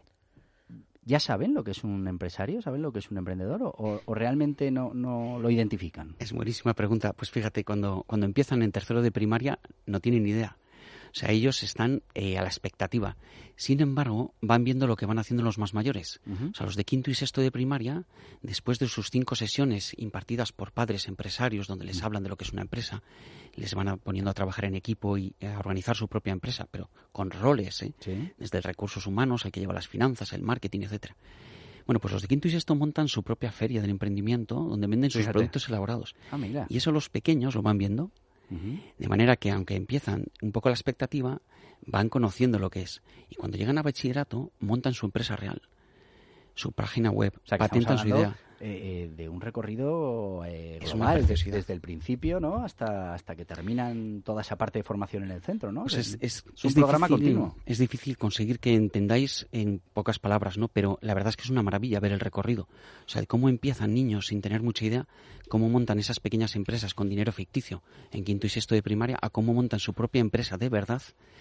¿ya saben lo que es un empresario? ¿Saben lo que es un emprendedor? ¿O, o realmente no, no lo identifican? Es buenísima pregunta. Pues fíjate, cuando, cuando empiezan en tercero de primaria no tienen ni idea. O sea, ellos están eh, a la expectativa. Sin embargo, van viendo lo que van haciendo los más mayores. Uh-huh. O sea, los de quinto y sexto de primaria, después de sus cinco sesiones impartidas por padres empresarios, donde les uh-huh. hablan de lo que es una empresa, les van a, poniendo a trabajar en equipo y a organizar su propia empresa, pero con roles, ¿eh? Sí. Desde recursos humanos, el que lleva las finanzas, el marketing, etcétera. Bueno, pues los de quinto y sexto montan su propia feria del emprendimiento, donde venden sus Fíjate. productos elaborados. Ah, mira. Y eso los pequeños lo van viendo. Uh-huh. De manera que, aunque empiezan un poco la expectativa, van conociendo lo que es. Y cuando llegan a bachillerato, montan su empresa real, su página web, o sea, patentan su idea. Eh, de un recorrido eh, global, desde, desde el principio, ¿no? Hasta hasta que terminan toda esa parte de formación en el centro, ¿no? Pues es, es, es un es programa difícil, continuo. Es difícil conseguir que entendáis en pocas palabras, ¿no? Pero la verdad es que es una maravilla ver el recorrido. O sea, de cómo empiezan niños sin tener mucha idea, cómo montan esas pequeñas empresas con dinero ficticio en quinto y sexto de primaria, a cómo montan su propia empresa de verdad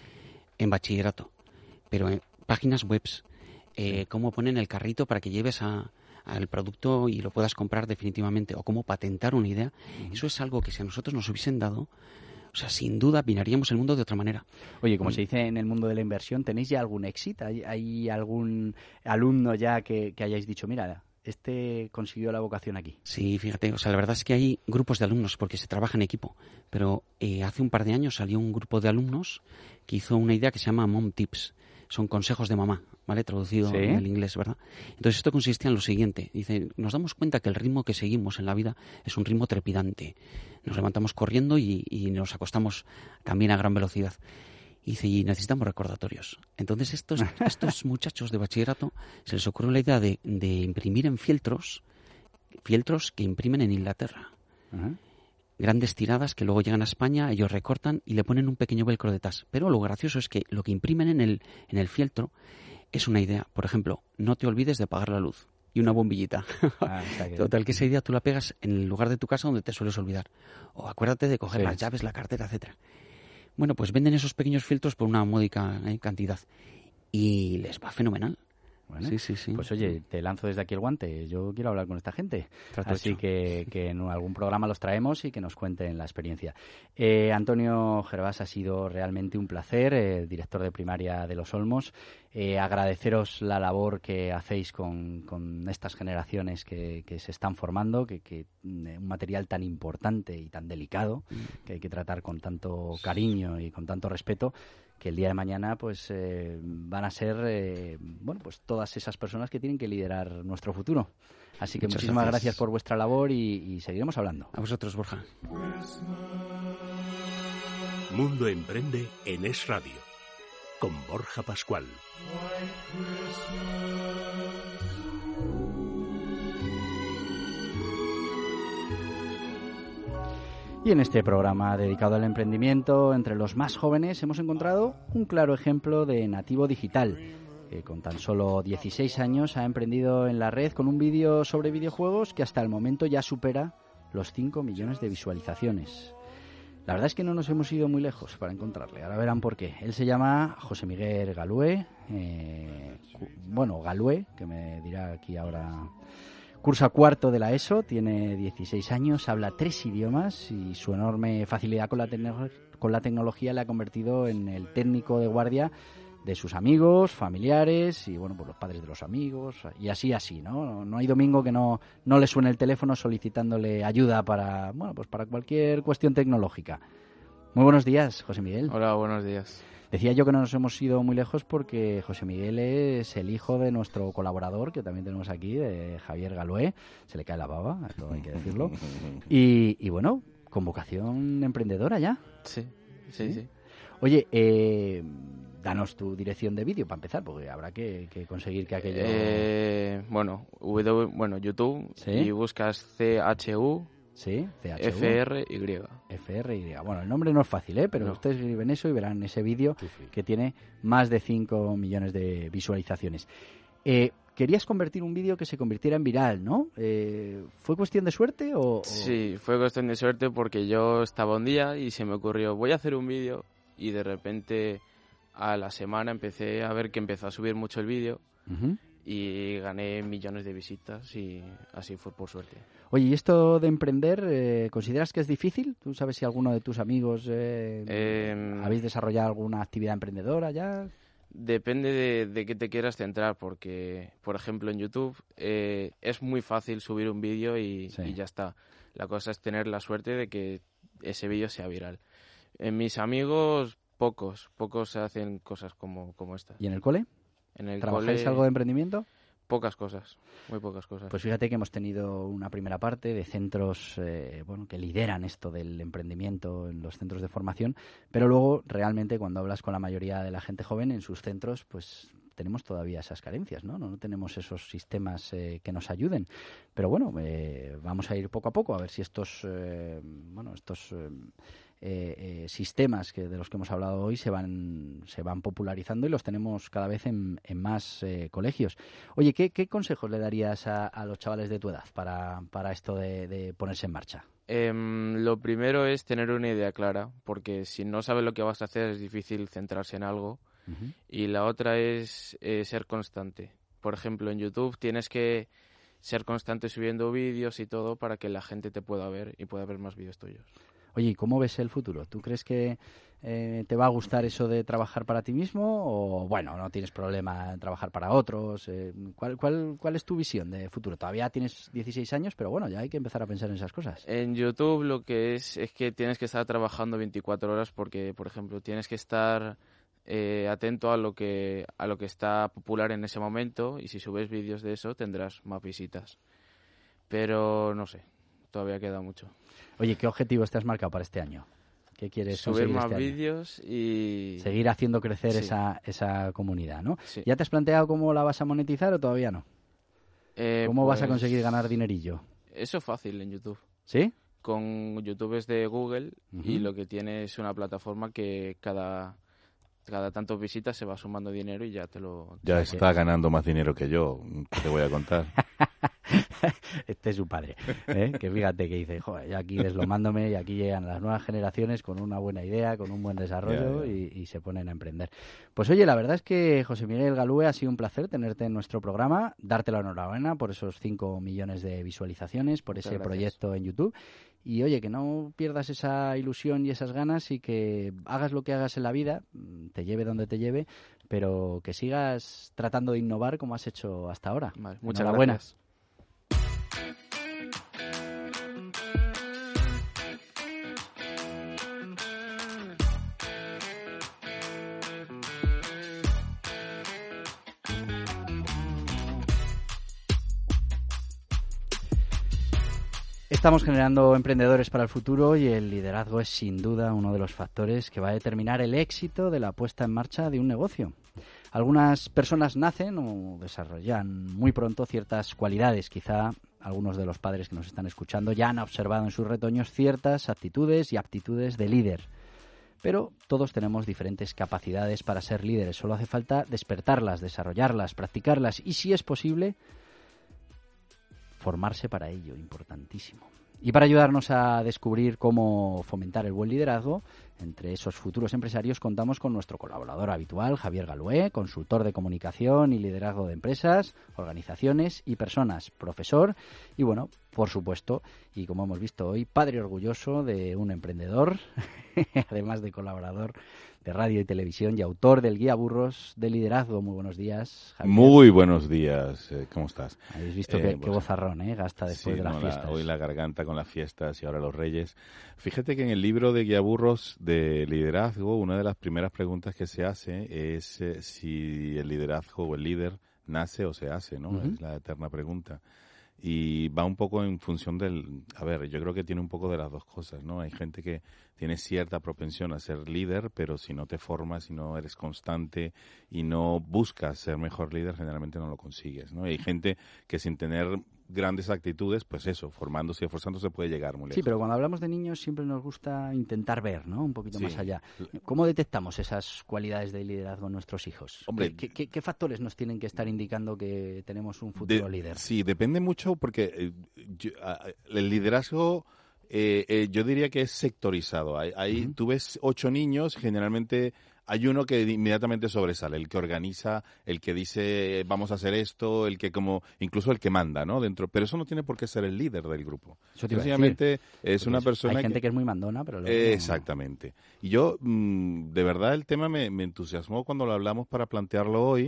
en bachillerato. Pero en páginas webs, eh, cómo ponen el carrito para que lleves a al producto y lo puedas comprar definitivamente, o cómo patentar una idea. Uh-huh. Eso es algo que si a nosotros nos hubiesen dado, o sea, sin duda miraríamos el mundo de otra manera. Oye, como mm. se dice en el mundo de la inversión, ¿tenéis ya algún éxito? ¿Hay, hay algún alumno ya que, que hayáis dicho, mira, este consiguió la vocación aquí? Sí, fíjate, o sea, la verdad es que hay grupos de alumnos porque se trabaja en equipo, pero eh, hace un par de años salió un grupo de alumnos que hizo una idea que se llama Mom Tips. Son consejos de mamá, ¿vale? Traducido ¿Sí? en el inglés, ¿verdad? Entonces esto consistía en lo siguiente. Dice, nos damos cuenta que el ritmo que seguimos en la vida es un ritmo trepidante. Nos levantamos corriendo y, y nos acostamos también a gran velocidad. Y dice, y necesitamos recordatorios. Entonces estos, estos muchachos de bachillerato se les ocurrió la idea de, de imprimir en fieltros, fieltros que imprimen en Inglaterra. Uh-huh. Grandes tiradas que luego llegan a España, ellos recortan y le ponen un pequeño velcro detrás. Pero lo gracioso es que lo que imprimen en el, en el fieltro es una idea. Por ejemplo, no te olvides de apagar la luz. Y una bombillita. Ah, total, que esa idea tú la pegas en el lugar de tu casa donde te sueles olvidar. O acuérdate de coger sí. las llaves, la cartera, etcétera. Bueno, pues venden esos pequeños filtros por una módica eh, cantidad. Y les va fenomenal. Bueno, sí, sí, sí. Pues oye, te lanzo desde aquí el guante. Yo quiero hablar con esta gente. Trato Así hecho. que, que en algún programa los traemos y que nos cuenten la experiencia. Eh, Antonio Gervás, ha sido realmente un placer, eh, director de primaria de Los Olmos. Eh, agradeceros la labor que hacéis con, con estas generaciones que, que se están formando, que, que un material tan importante y tan delicado que hay que tratar con tanto cariño y con tanto respeto, que el día de mañana pues eh, van a ser eh, bueno pues todas esas personas que tienen que liderar nuestro futuro. Así que Muchas muchísimas gracias. gracias por vuestra labor y, y seguiremos hablando. A vosotros, Borja. Mundo Emprende en Es Radio, con Borja Pascual. Y en este programa dedicado al emprendimiento, entre los más jóvenes hemos encontrado un claro ejemplo de nativo digital, que con tan solo dieciséis años ha emprendido en la red con un vídeo sobre videojuegos que hasta el momento ya supera los cinco millones de visualizaciones. La verdad es que no nos hemos ido muy lejos para encontrarle, ahora verán por qué. Él se llama José Miguel Galué, eh, bueno, Galué, que me dirá aquí ahora... Cursa cuarto de la ESO, tiene dieciséis años, habla tres idiomas y su enorme facilidad con la, tecno- con la tecnología le ha convertido en el técnico de guardia de sus amigos, familiares y bueno, pues los padres de los amigos y así, así, ¿no? No hay domingo que no, no le suene el teléfono solicitándole ayuda para, bueno, pues para cualquier cuestión tecnológica. Muy buenos días, José Miguel. Hola, buenos días. Decía yo que no nos hemos ido muy lejos porque José Miguel es el hijo de nuestro colaborador, que también tenemos aquí, de Javier Galué. Se le cae la baba, esto hay que decirlo. Y, y bueno, con vocación emprendedora ya. Sí, sí, sí. sí. Oye, eh, danos tu dirección de vídeo para empezar, porque habrá que, que conseguir que aquello... Eh, bueno, w, bueno, YouTube, ¿sí? Y buscas C H U... Sí, C H U. F R Y. F R Y. Bueno, el nombre no es fácil, ¿eh? Pero no. Ustedes escriben eso y verán ese vídeo sí, sí. que tiene más de cinco millones de visualizaciones. Eh, querías convertir un vídeo que se convirtiera en viral, ¿no? Eh, ¿Fue cuestión de suerte o...? Sí, fue cuestión de suerte porque yo estaba un día y se me ocurrió, voy a hacer un vídeo, y de repente a la semana empecé a ver que empezó a subir mucho el vídeo. Uh-huh. Y gané millones de visitas y así fue por suerte. Oye, ¿y esto de emprender, eh, consideras que es difícil? ¿Tú sabes si alguno de tus amigos eh, eh, habéis desarrollado alguna actividad emprendedora ya? Depende de, de qué te quieras centrar, porque, por ejemplo, en YouTube eh, es muy fácil subir un vídeo y, sí. y ya está. La cosa es tener la suerte de que ese vídeo sea viral. En mis amigos, pocos, pocos hacen cosas como, como esta. ¿Y en el cole? En el ¿Trabajáis cole, algo de emprendimiento? Pocas cosas, muy pocas cosas. Pues fíjate que hemos tenido una primera parte de centros eh, bueno, que lideran esto del emprendimiento en los centros de formación, pero luego realmente cuando hablas con la mayoría de la gente joven en sus centros, pues tenemos todavía esas carencias, ¿no? No, no tenemos esos sistemas eh, que nos ayuden. Pero bueno, eh, vamos a ir poco a poco a ver si estos, eh, bueno, estos eh, eh, sistemas que de los que hemos hablado hoy se van se van popularizando y los tenemos cada vez en, en más eh, colegios. Oye, ¿qué, qué consejos le darías a, a los chavales de tu edad para, para esto de, de ponerse en marcha? Eh, lo primero es tener una idea clara, porque si no sabes lo que vas a hacer es difícil centrarse en algo. Uh-huh. Y la otra es eh, ser constante. Por ejemplo, en YouTube tienes que ser constante subiendo vídeos y todo para que la gente te pueda ver y pueda ver más vídeos tuyos. Oye, ¿y cómo ves el futuro? ¿Tú crees que eh, te va a gustar eso de trabajar para ti mismo o, bueno, no tienes problema en trabajar para otros? Eh, ¿cuál, cuál, ¿Cuál es tu visión de futuro? Todavía tienes dieciséis años, pero bueno, ya hay que empezar a pensar en esas cosas. En YouTube lo que es es que tienes que estar trabajando veinticuatro horas porque, por ejemplo, tienes que estar eh, atento a lo que a lo que está popular en ese momento y si subes vídeos de eso tendrás más visitas. Pero no sé, todavía queda mucho. Oye, ¿qué objetivos te has marcado para este año? ¿Qué quieres subir conseguir más este vídeos y seguir haciendo crecer sí. esa esa comunidad, ¿no? Sí. ¿Ya te has planteado cómo la vas a monetizar o todavía no? Eh, ¿Cómo pues, vas a conseguir ganar dinerillo? Eso es fácil en YouTube. ¿Sí? Con YouTube es de Google uh-huh. y lo que tiene es una plataforma que cada cada tantas visitas se va sumando dinero y ya te lo... Ya está ganando más dinero que yo, te voy a contar. Este es su padre, ¿eh? Que fíjate que dice, joder, ya aquí deslomándome y aquí llegan las nuevas generaciones con una buena idea, con un buen desarrollo yeah, yeah. Y, y se ponen a emprender. Pues oye, la verdad es que José Miguel Galúe, ha sido un placer tenerte en nuestro programa, darte la enhorabuena por esos cinco millones de visualizaciones, por Muchas ese gracias. Proyecto en YouTube. Y oye, que no pierdas esa ilusión y esas ganas y que hagas lo que hagas en la vida, te lleve donde te lleve, pero que sigas tratando de innovar como has hecho hasta ahora. Vale, muchas gracias. Estamos generando emprendedores para el futuro y el liderazgo es sin duda uno de los factores que va a determinar el éxito de la puesta en marcha de un negocio. Algunas personas nacen o desarrollan muy pronto ciertas cualidades. Quizá algunos de los padres que nos están escuchando ya han observado en sus retoños ciertas actitudes y aptitudes de líder. Pero todos tenemos diferentes capacidades para ser líderes. Solo hace falta despertarlas, desarrollarlas, practicarlas y, si es posible, formarse para ello, importantísimo. Y para ayudarnos a descubrir cómo fomentar el buen liderazgo entre esos futuros empresarios, contamos con nuestro colaborador habitual, Javier Galúe, consultor de comunicación y liderazgo de empresas, organizaciones y personas, profesor y, bueno, por supuesto, y como hemos visto hoy, padre orgulloso de un emprendedor, además de colaborador de radio y televisión y autor del Guía Burros de Liderazgo. Muy buenos días, Javier. Muy buenos días, ¿cómo estás? Habéis visto eh, qué, pues, qué bozarrón, ¿eh? Gasta después sí, de las no, fiestas. La, hoy la garganta con las fiestas y ahora los Reyes. Fíjate que en el libro de Guía Burros de Liderazgo, una de las primeras preguntas que se hace es eh, si el liderazgo o el líder nace o se hace, ¿no? Uh-huh. Es la eterna pregunta. Y va un poco en función del... A ver, yo creo que tiene un poco de las dos cosas, ¿no? Hay gente que tiene cierta propensión a ser líder, pero si no te formas, si no eres constante y no buscas ser mejor líder, generalmente no lo consigues, ¿no? Y hay gente que sin tener grandes actitudes, pues eso, formándose y esforzándose puede llegar muy lejos. Sí, pero cuando hablamos de niños siempre nos gusta intentar ver, ¿no? Un poquito Sí. más allá. ¿Cómo detectamos esas cualidades de liderazgo en nuestros hijos? Hombre, ¿Qué, qué, qué factores nos tienen que estar indicando que tenemos un futuro de, líder? Sí, depende mucho porque eh, yo, a, el liderazgo eh, eh, yo diría que es sectorizado. Hay, hay, uh-huh. Tú ves ocho niños, generalmente hay uno que inmediatamente sobresale, el que organiza, el que dice vamos a hacer esto, el que como incluso el que manda, ¿no? Dentro, pero eso no tiene por qué ser el líder del grupo. Sencillamente es una persona hay gente que, que es muy mandona, pero luego eh, no. Exactamente. Y yo mmm, de verdad el tema me, me entusiasmó cuando lo hablamos para plantearlo hoy.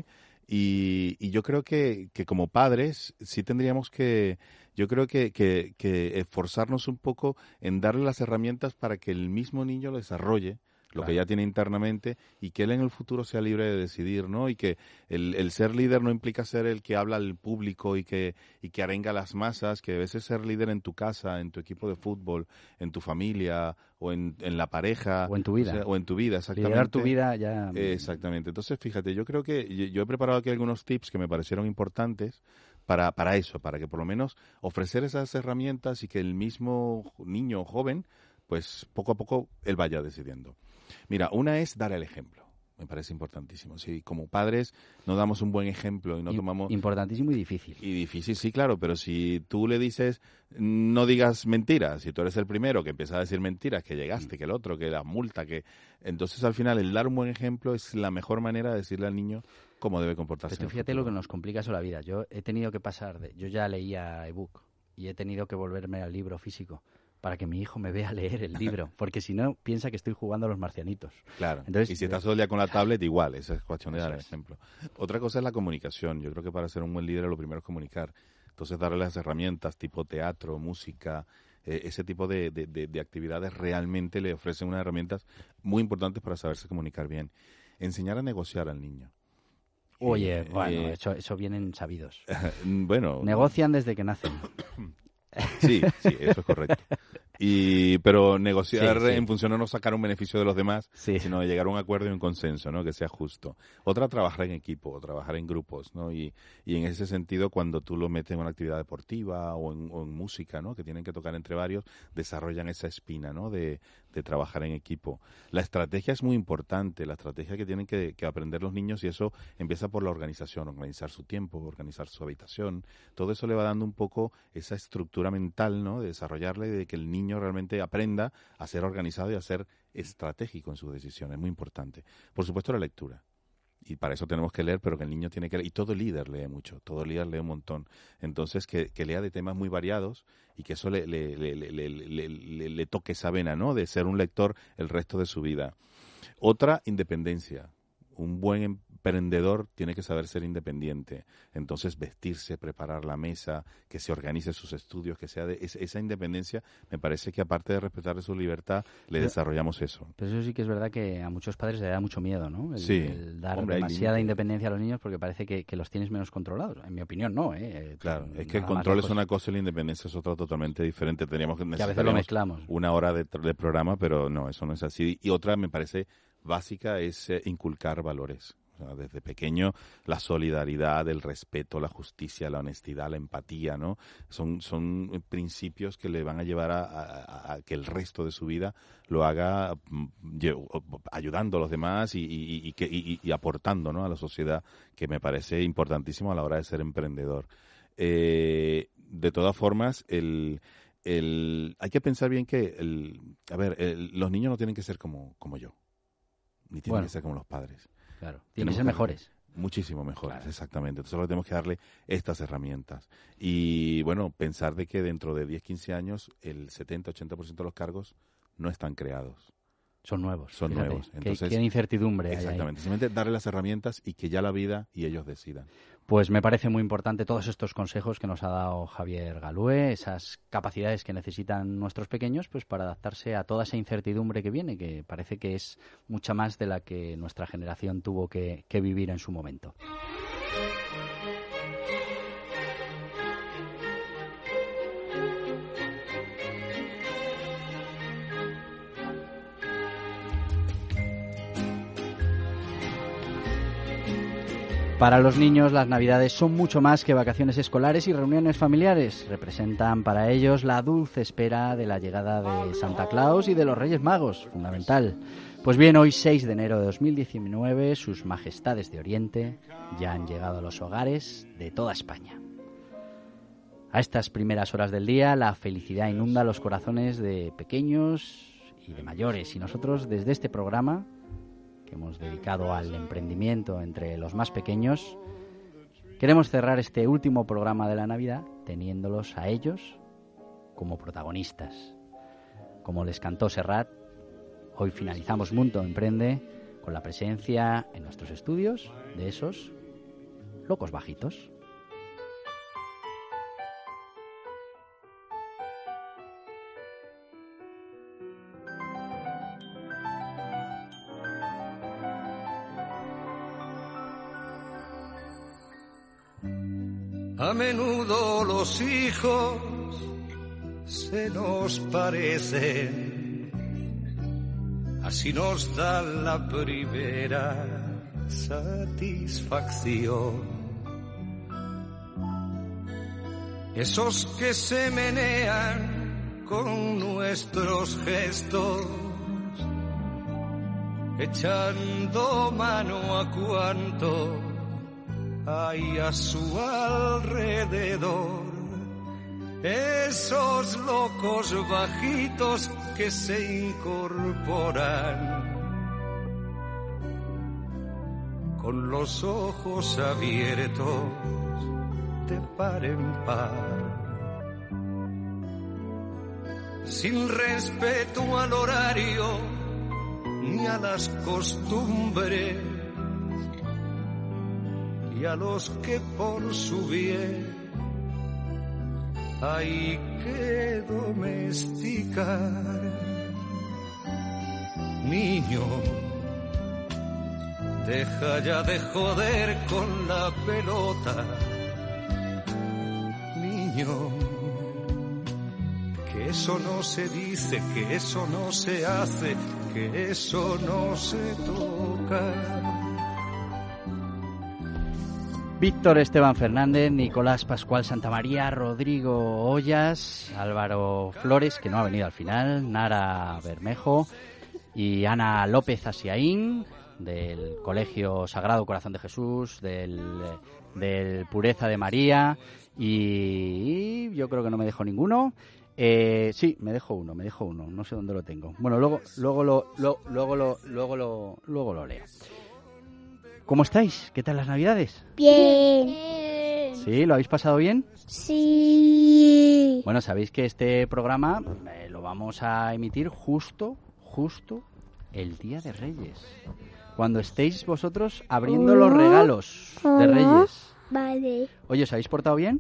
Y, y yo creo que, que como padres sí tendríamos que, yo creo que, que, que esforzarnos un poco en darle las herramientas para que el mismo niño lo desarrolle, lo claro. que ya tiene internamente, y que él en el futuro sea libre de decidir, ¿no? Y que el, el ser líder no implica ser el que habla al público y que, y que arenga a las masas, que debes ser líder en tu casa, en tu equipo de fútbol, en tu familia, o en, en la pareja. O en tu vida. O, sea, o en tu vida, exactamente. Liderar tu vida ya... Eh, exactamente. Entonces, fíjate, yo creo que yo, yo he preparado aquí algunos tips que me parecieron importantes para, para eso, para que por lo menos ofrecer esas herramientas y que el mismo niño o joven, pues poco a poco él vaya decidiendo. Mira, una es dar el ejemplo. Me parece importantísimo. Si como padres no damos un buen ejemplo y no tomamos... Importantísimo y difícil. Y difícil, sí, claro, pero si tú le dices, no digas mentiras, si tú eres el primero que empieza a decir mentiras, que llegaste, que el otro, que la multa, que... Entonces, al final, el dar un buen ejemplo es la mejor manera de decirle al niño cómo debe comportarse. Pero fíjate lo que nos complica eso la vida. Yo he tenido que pasar de... Yo ya leía ebook y he tenido que volverme al libro físico para que mi hijo me vea leer el libro, porque si no, piensa que estoy jugando a los marcianitos. Claro, Entonces, y si estás todo el día con la tablet, igual, esa es cuestión de dar el ejemplo. Otra cosa es la comunicación. Yo creo que para ser un buen líder lo primero es comunicar. Entonces, darle las herramientas tipo teatro, música, eh, ese tipo de, de, de, de actividades realmente le ofrecen unas herramientas muy importantes para saberse comunicar bien. Enseñar a negociar al niño. Oye, eh, bueno, eh, eso, eso vienen sabidos. Bueno, negocian desde que nacen. Sí, sí, eso es correcto. Y pero negociar sí, sí. en función de no sacar un beneficio de los demás, sí. sino de llegar a un acuerdo y un consenso, ¿no? Que sea justo. Otra, trabajar en equipo, trabajar en grupos, ¿no? Y, y en ese sentido, cuando tú lo metes en una actividad deportiva o en, o en música, ¿no? Que tienen que tocar entre varios, desarrollan esa espina, ¿no? De, de trabajar en equipo. La estrategia es muy importante, la estrategia que tienen que, que aprender los niños, y eso empieza por la organización, organizar su tiempo, organizar su habitación. Todo eso le va dando un poco esa estructura mental, ¿no? De desarrollarle, de que el niño realmente aprenda a ser organizado y a ser estratégico en sus decisiones, muy importante. Por supuesto, la lectura. Y para eso tenemos que leer, pero que el niño tiene que leer. Y todo líder lee mucho, todo líder lee un montón. Entonces, que, que lea de temas muy variados y que eso le, le, le, le, le, le, le, le toque esa vena, ¿no? De ser un lector el resto de su vida. Otra, independencia. Un buen emprendedor tiene que saber ser independiente. Entonces, vestirse, preparar la mesa, que se organice sus estudios, que sea de esa, esa independencia. Me parece que aparte de respetar su libertad, le pero, desarrollamos eso. Pero eso sí que es verdad que a muchos padres le da mucho miedo, ¿no? El, sí. el dar Hombre, demasiada independencia a los niños porque parece que, que los tienes menos controlados. En mi opinión, no, ¿eh? Claro, es que el control es una cosa y la independencia es otra totalmente diferente. Teníamos que, que a veces lo mezclamos. Una hora de, de programa, pero no, eso no es así. Y otra, me parece básica, es eh, inculcar valores. O sea, desde pequeño, la solidaridad, el respeto, la justicia, la honestidad, la empatía, ¿no? Son, son principios que le van a llevar a, a, a que el resto de su vida lo haga ayudando a los demás y, y, y, que, y, y aportando, ¿no? A la sociedad, que me parece importantísimo a la hora de ser emprendedor. Eh, de todas formas, el... El, hay que pensar bien que, el, a ver, el, los niños no tienen que ser como, como yo, ni tienen bueno, que ser como los padres. Claro, tienen que ser mejores. Muchísimo mejores, claro. Exactamente. Entonces solo tenemos que darle estas herramientas. Y bueno, pensar de que dentro de diez, quince años el setenta, ochenta por ciento de los cargos no están creados. Son nuevos. Son fíjate, nuevos. Entonces, qué, qué incertidumbre. Exactamente. Simplemente darle las herramientas y que ya la vida y ellos decidan. Pues me parece muy importante todos estos consejos que nos ha dado Javier Galúe, esas capacidades que necesitan nuestros pequeños pues para adaptarse a toda esa incertidumbre que viene, que parece que es mucha más de la que nuestra generación tuvo que, que vivir en su momento. Para los niños, las Navidades son mucho más que vacaciones escolares y reuniones familiares. Representan para ellos la dulce espera de la llegada de Santa Claus y de los Reyes Magos, fundamental. Pues bien, hoy seis de enero de dos mil diecinueve, sus majestades de Oriente ya han llegado a los hogares de toda España. A estas primeras horas del día, la felicidad inunda los corazones de pequeños y de mayores. Y nosotros, desde este programa, que hemos dedicado al emprendimiento entre los más pequeños, queremos cerrar este último programa de la Navidad teniéndolos a ellos como protagonistas. Como les cantó Serrat, hoy finalizamos Mundo Emprende con la presencia en nuestros estudios de esos locos bajitos. A menudo los hijos se nos parecen, así nos da la primera satisfacción. Esos que se menean con nuestros gestos, echando mano a cuanto hay a su alrededor. Esos locos bajitos que se incorporan con los ojos abiertos de par en par, sin respeto al horario ni a las costumbres, y a los que por su bien hay que domesticar. Niño, deja ya de joder con la pelota. Niño, que eso no se dice, que eso no se hace, que eso no se toca. Víctor Esteban Fernández, Nicolás Pascual Santamaría, Rodrigo Ollas, Álvaro Flores, que no ha venido al final, Nara Bermejo y Ana López Asiaín, del Colegio Sagrado Corazón de Jesús, del, del Pureza de María, y yo creo que no me dejo ninguno. Eh, sí, me dejo uno, me dejo uno, no sé dónde lo tengo. Bueno, luego, luego lo, lo, luego lo, luego lo, luego lo leo. ¿Cómo estáis? ¿Qué tal las Navidades? Bien. ¿Sí? ¿Lo habéis pasado bien? Sí. Bueno, sabéis que este programa eh, lo vamos a emitir justo, justo el Día de Reyes. Cuando estéis vosotros abriendo oh, los regalos oh, de Reyes. Vale. Oye, ¿os habéis portado bien?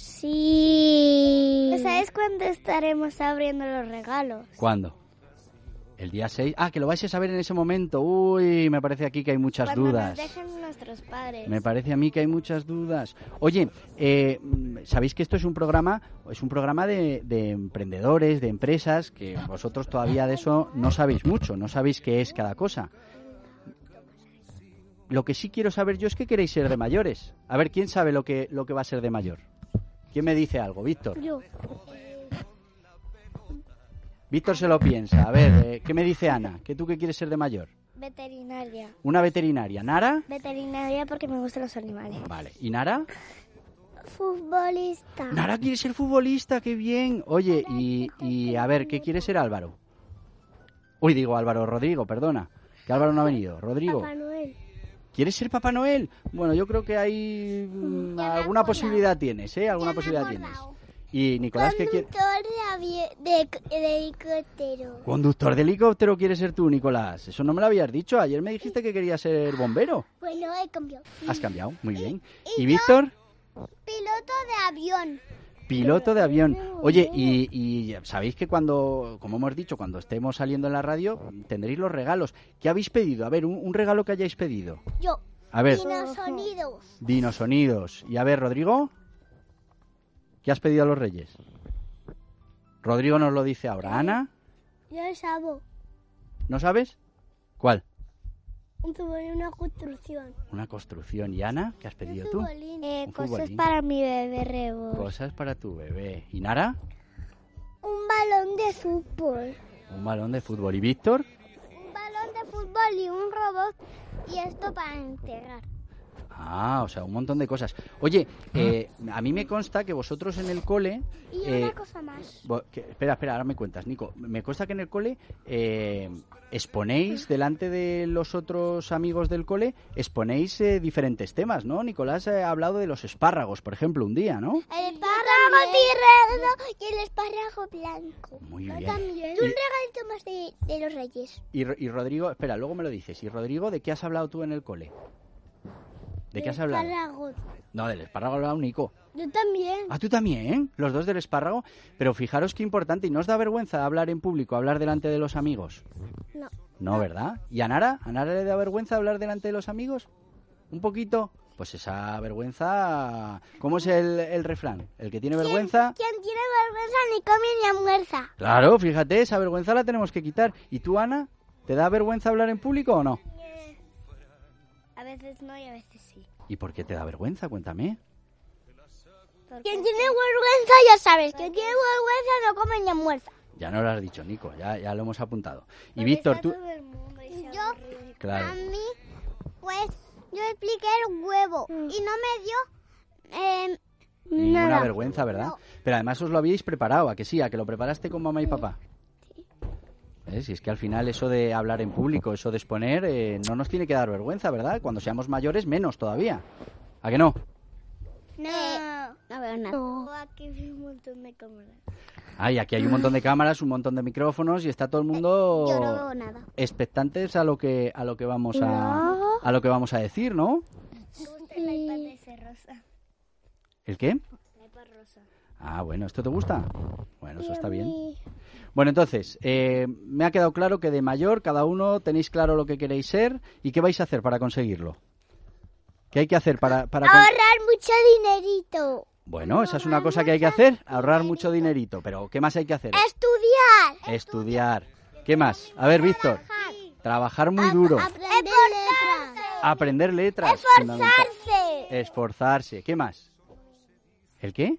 Sí. ¿Sabes cuándo estaremos abriendo los regalos? ¿Cuándo? El día seis. Ah, que lo vais a saber en ese momento. Uy, me parece aquí que hay muchas Cuando dudas. Nos dejen nuestros padres. Me parece a mí que hay muchas dudas. Oye, eh, sabéis que esto es un programa, es un programa de, de emprendedores, de empresas, que vosotros todavía de eso no sabéis mucho, no sabéis qué es cada cosa. Lo que sí quiero saber yo es qué queréis ser de mayores. A ver, ¿quién sabe lo que, lo que va a ser de mayor? ¿Quién me dice algo? Víctor. Yo. Víctor se lo piensa. A ver, eh, ¿qué me dice Ana? ¿Qué tú qué quieres ser de mayor? Veterinaria. Una veterinaria. ¿Nara? Veterinaria porque me gustan los animales. Vale. ¿Y Nara? Futbolista. Nara quiere ser futbolista, qué bien. Oye, y, y a ver, ¿qué quiere ser Álvaro? Uy, digo Álvaro, Rodrigo, perdona. Que Álvaro no ha venido. Rodrigo. Papá Noel. ¿Quieres ser Papá Noel? Bueno, yo creo que hay mm, alguna posibilidad tienes, ¿eh? Alguna posibilidad tienes. Y Nicolás, ¿qué quiere? Conductor de, de, de helicóptero. ¿Conductor de helicóptero quieres ser tú, Nicolás? Eso no me lo habías dicho. Ayer me dijiste que querías ser bombero. Bueno, he cambiado. Has cambiado, muy bien. ¿Y, ¿Y Víctor? Piloto de avión. Piloto de avión. Oye, y, y sabéis que cuando, como hemos dicho, cuando estemos saliendo en la radio, tendréis los regalos. ¿Qué habéis pedido? A ver, un, un regalo que hayáis pedido. Yo. A ver. Dinosonidos. Dinosonidos. Y a ver, Rodrigo, ¿qué has pedido a los Reyes? Rodrigo nos lo dice ahora. ¿Ana? Yo sabo. ¿No sabes? ¿Cuál? Un futbolín, una construcción. Una construcción. ¿Y Ana, qué has pedido tú? Eh, Un cosas futbolín. para mi bebé Rebo. Cosas para tu bebé. ¿Y Nara? Un balón de fútbol. Un balón de fútbol. ¿Y Víctor? Un balón de fútbol y un robot. Y esto para enterrar. Ah, o sea, un montón de cosas. Oye, eh, a mí me consta que vosotros en el cole... Y eh, una cosa más. bo- que- espera, espera, ahora me cuentas, Nico. Me consta que en el cole eh, exponéis delante de los otros amigos del cole, exponéis eh, diferentes temas, ¿no? Nicolás eh, ha hablado de los espárragos, por ejemplo, un día, ¿no? El espárrago tirado y el espárrago blanco. Muy Yo bien. también. Y- Y un regalito más de, de los reyes. Y, Ro- y Rodrigo, espera, luego me lo dices. ¿Y Rodrigo, de qué has hablado tú en el cole? ¿De qué has hablado? Espárragos. No, del espárrago ha hablado Nico. Yo también. Ah, tú también, los dos del espárrago. Pero fijaros qué importante. ¿Y no os da vergüenza hablar en público, hablar delante de los amigos? No. No, ¿verdad? ¿Y a Nara? ¿A Nara le da vergüenza hablar delante de los amigos? ¿Un poquito? Pues esa vergüenza... ¿Cómo es el, el refrán? El que tiene vergüenza... Quien tiene vergüenza ni come ni almuerza. Claro, fíjate, esa vergüenza la tenemos que quitar. ¿Y tú, Ana? ¿Te da vergüenza hablar en público o no? A veces no y a veces sí. ¿Y por qué te da vergüenza? Cuéntame. Quien tiene vergüenza ya sabes. Quien tiene vergüenza no come ni almuerza. Ya no lo has dicho, Nico, ya, ya lo hemos apuntado. Y Víctor, tú... Yo, Claro. a mí, pues, yo expliqué el huevo y no me dio eh, Ninguna nada. vergüenza, ¿verdad? Pero además os lo habíais preparado, ¿a que sí? ¿A que lo preparaste con mamá y papá? ¿Eh? Si es que al final eso de hablar en público, eso de exponer, eh, no nos tiene que dar vergüenza, ¿verdad? Cuando seamos mayores, menos todavía. ¿A que no? No, no veo nada. No. Aquí vi un montón de cámaras. Ay, aquí hay un montón de cámaras, un montón de micrófonos y está todo el mundo Yo no veo nada. expectantes a lo que a lo que vamos a No. a lo que vamos a decir, ¿no? El iPad ese rosa. ¿El qué? El iPad rosa. Ah, bueno, ¿esto te gusta? Bueno, eso Y a está bien. mí- Bueno, entonces, eh, me ha quedado claro que de mayor cada uno tenéis claro lo que queréis ser y qué vais a hacer para conseguirlo. ¿Qué hay que hacer para... para con- Ahorrar mucho dinerito. Bueno, esa es una cosa que hay que hacer, ahorrar mucho dinerito. Pero, ¿qué más hay que hacer? Estudiar. Estudiar. ¿Qué más? A ver, Víctor. Trabajar muy duro. Aprender letras. Aprender letras. fundamental. Esforzarse. Esforzarse. ¿Qué más? ¿El qué?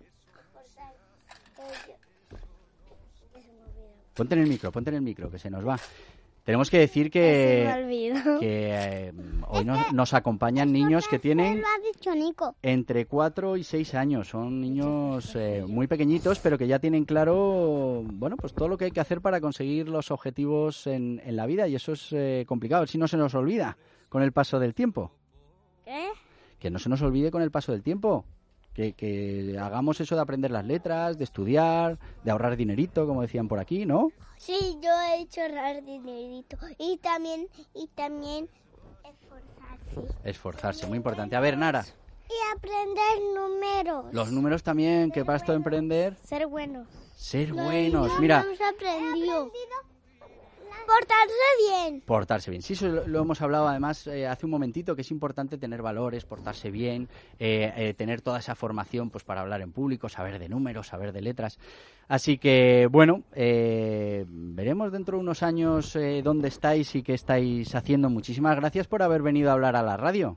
Ponte en el micro, ponte en el micro, que se nos va. Tenemos que decir que, Se me olvidó. que eh, hoy nos, nos acompañan niños que tienen Lo ha dicho Nico. entre cuatro y seis años. Son niños eh, muy pequeñitos, pero que ya tienen claro, bueno, pues todo lo que hay que hacer para conseguir los objetivos en, en la vida. Y eso es eh, complicado, si no se nos olvida con el paso del tiempo. ¿Qué? Que no se nos olvide con el paso del tiempo. Que, que hagamos eso de aprender las letras, de estudiar, de ahorrar dinerito, como decían por aquí, ¿no? Sí, yo he hecho ahorrar dinerito. Y también, y también esforzarse. Esforzarse, muy importante. A ver, Nara, Y aprender números. los números también, que para esto de emprender, Ser buenos. ser Los buenos. niños Mira, hemos aprendido. Portarse bien. portarse bien. Sí, eso lo, lo hemos hablado además eh, hace un momentito, que es importante tener valores, portarse bien, eh, eh, tener toda esa formación pues para hablar en público, saber de números, saber de letras. Así que, bueno, eh, veremos dentro de unos años eh, dónde estáis y qué estáis haciendo. Muchísimas gracias por haber venido a hablar a la radio.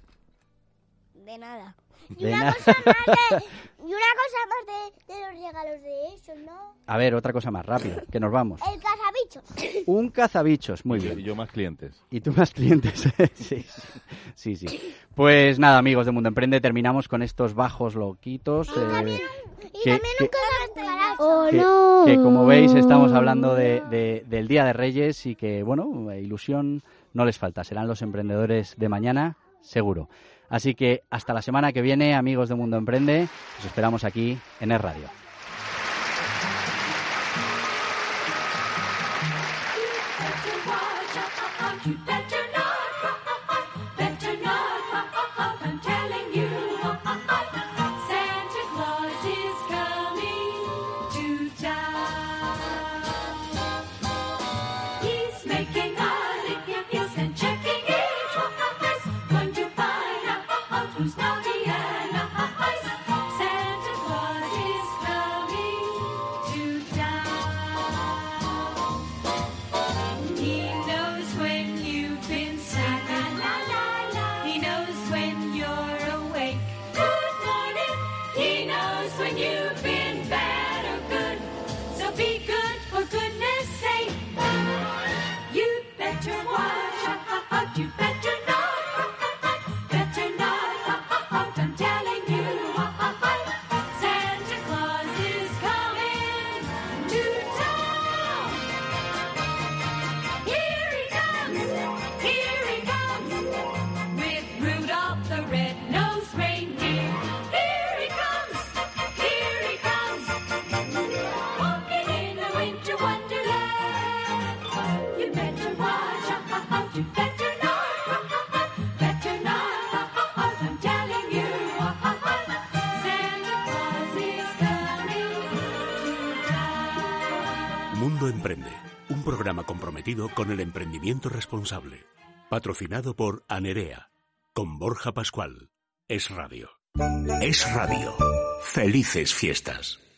De nada. Y De una, nada. cosa más de, y una cosa más de, de los regalos de eso, ¿no? A ver, otra cosa más, rápido, que nos vamos. El cazabichos. Un cazabichos, muy Y- bien. Y yo más clientes. Y tú más clientes. sí, sí, sí. Pues nada, amigos de Mundo Emprende, terminamos con estos bajos loquitos. eh, Y que, también que- un cazabichos. Oh, que- no. que, como veis, estamos hablando de, de- del Día de Reyes y que, bueno, ilusión no les falta. Serán los emprendedores de mañana, seguro. Así que hasta la semana que viene, amigos de Mundo Emprende, os esperamos aquí en Es Radio. He knows when you better watch out, you better not, better not, I'm telling you. Santa Claus is coming to town. Here he comes, here he comes, with Rudolph the red-nosed reindeer. Here he comes, here he comes, walking in a winter wonderland. You better watch out, you better not, better not, I'm telling you. Santa Claus is coming to town. Mundo Emprende, un programa comprometido con el emprendimiento responsable. Patrocinado por Anerea, con Borja Pascual. Es Radio. Es Radio. Felices fiestas.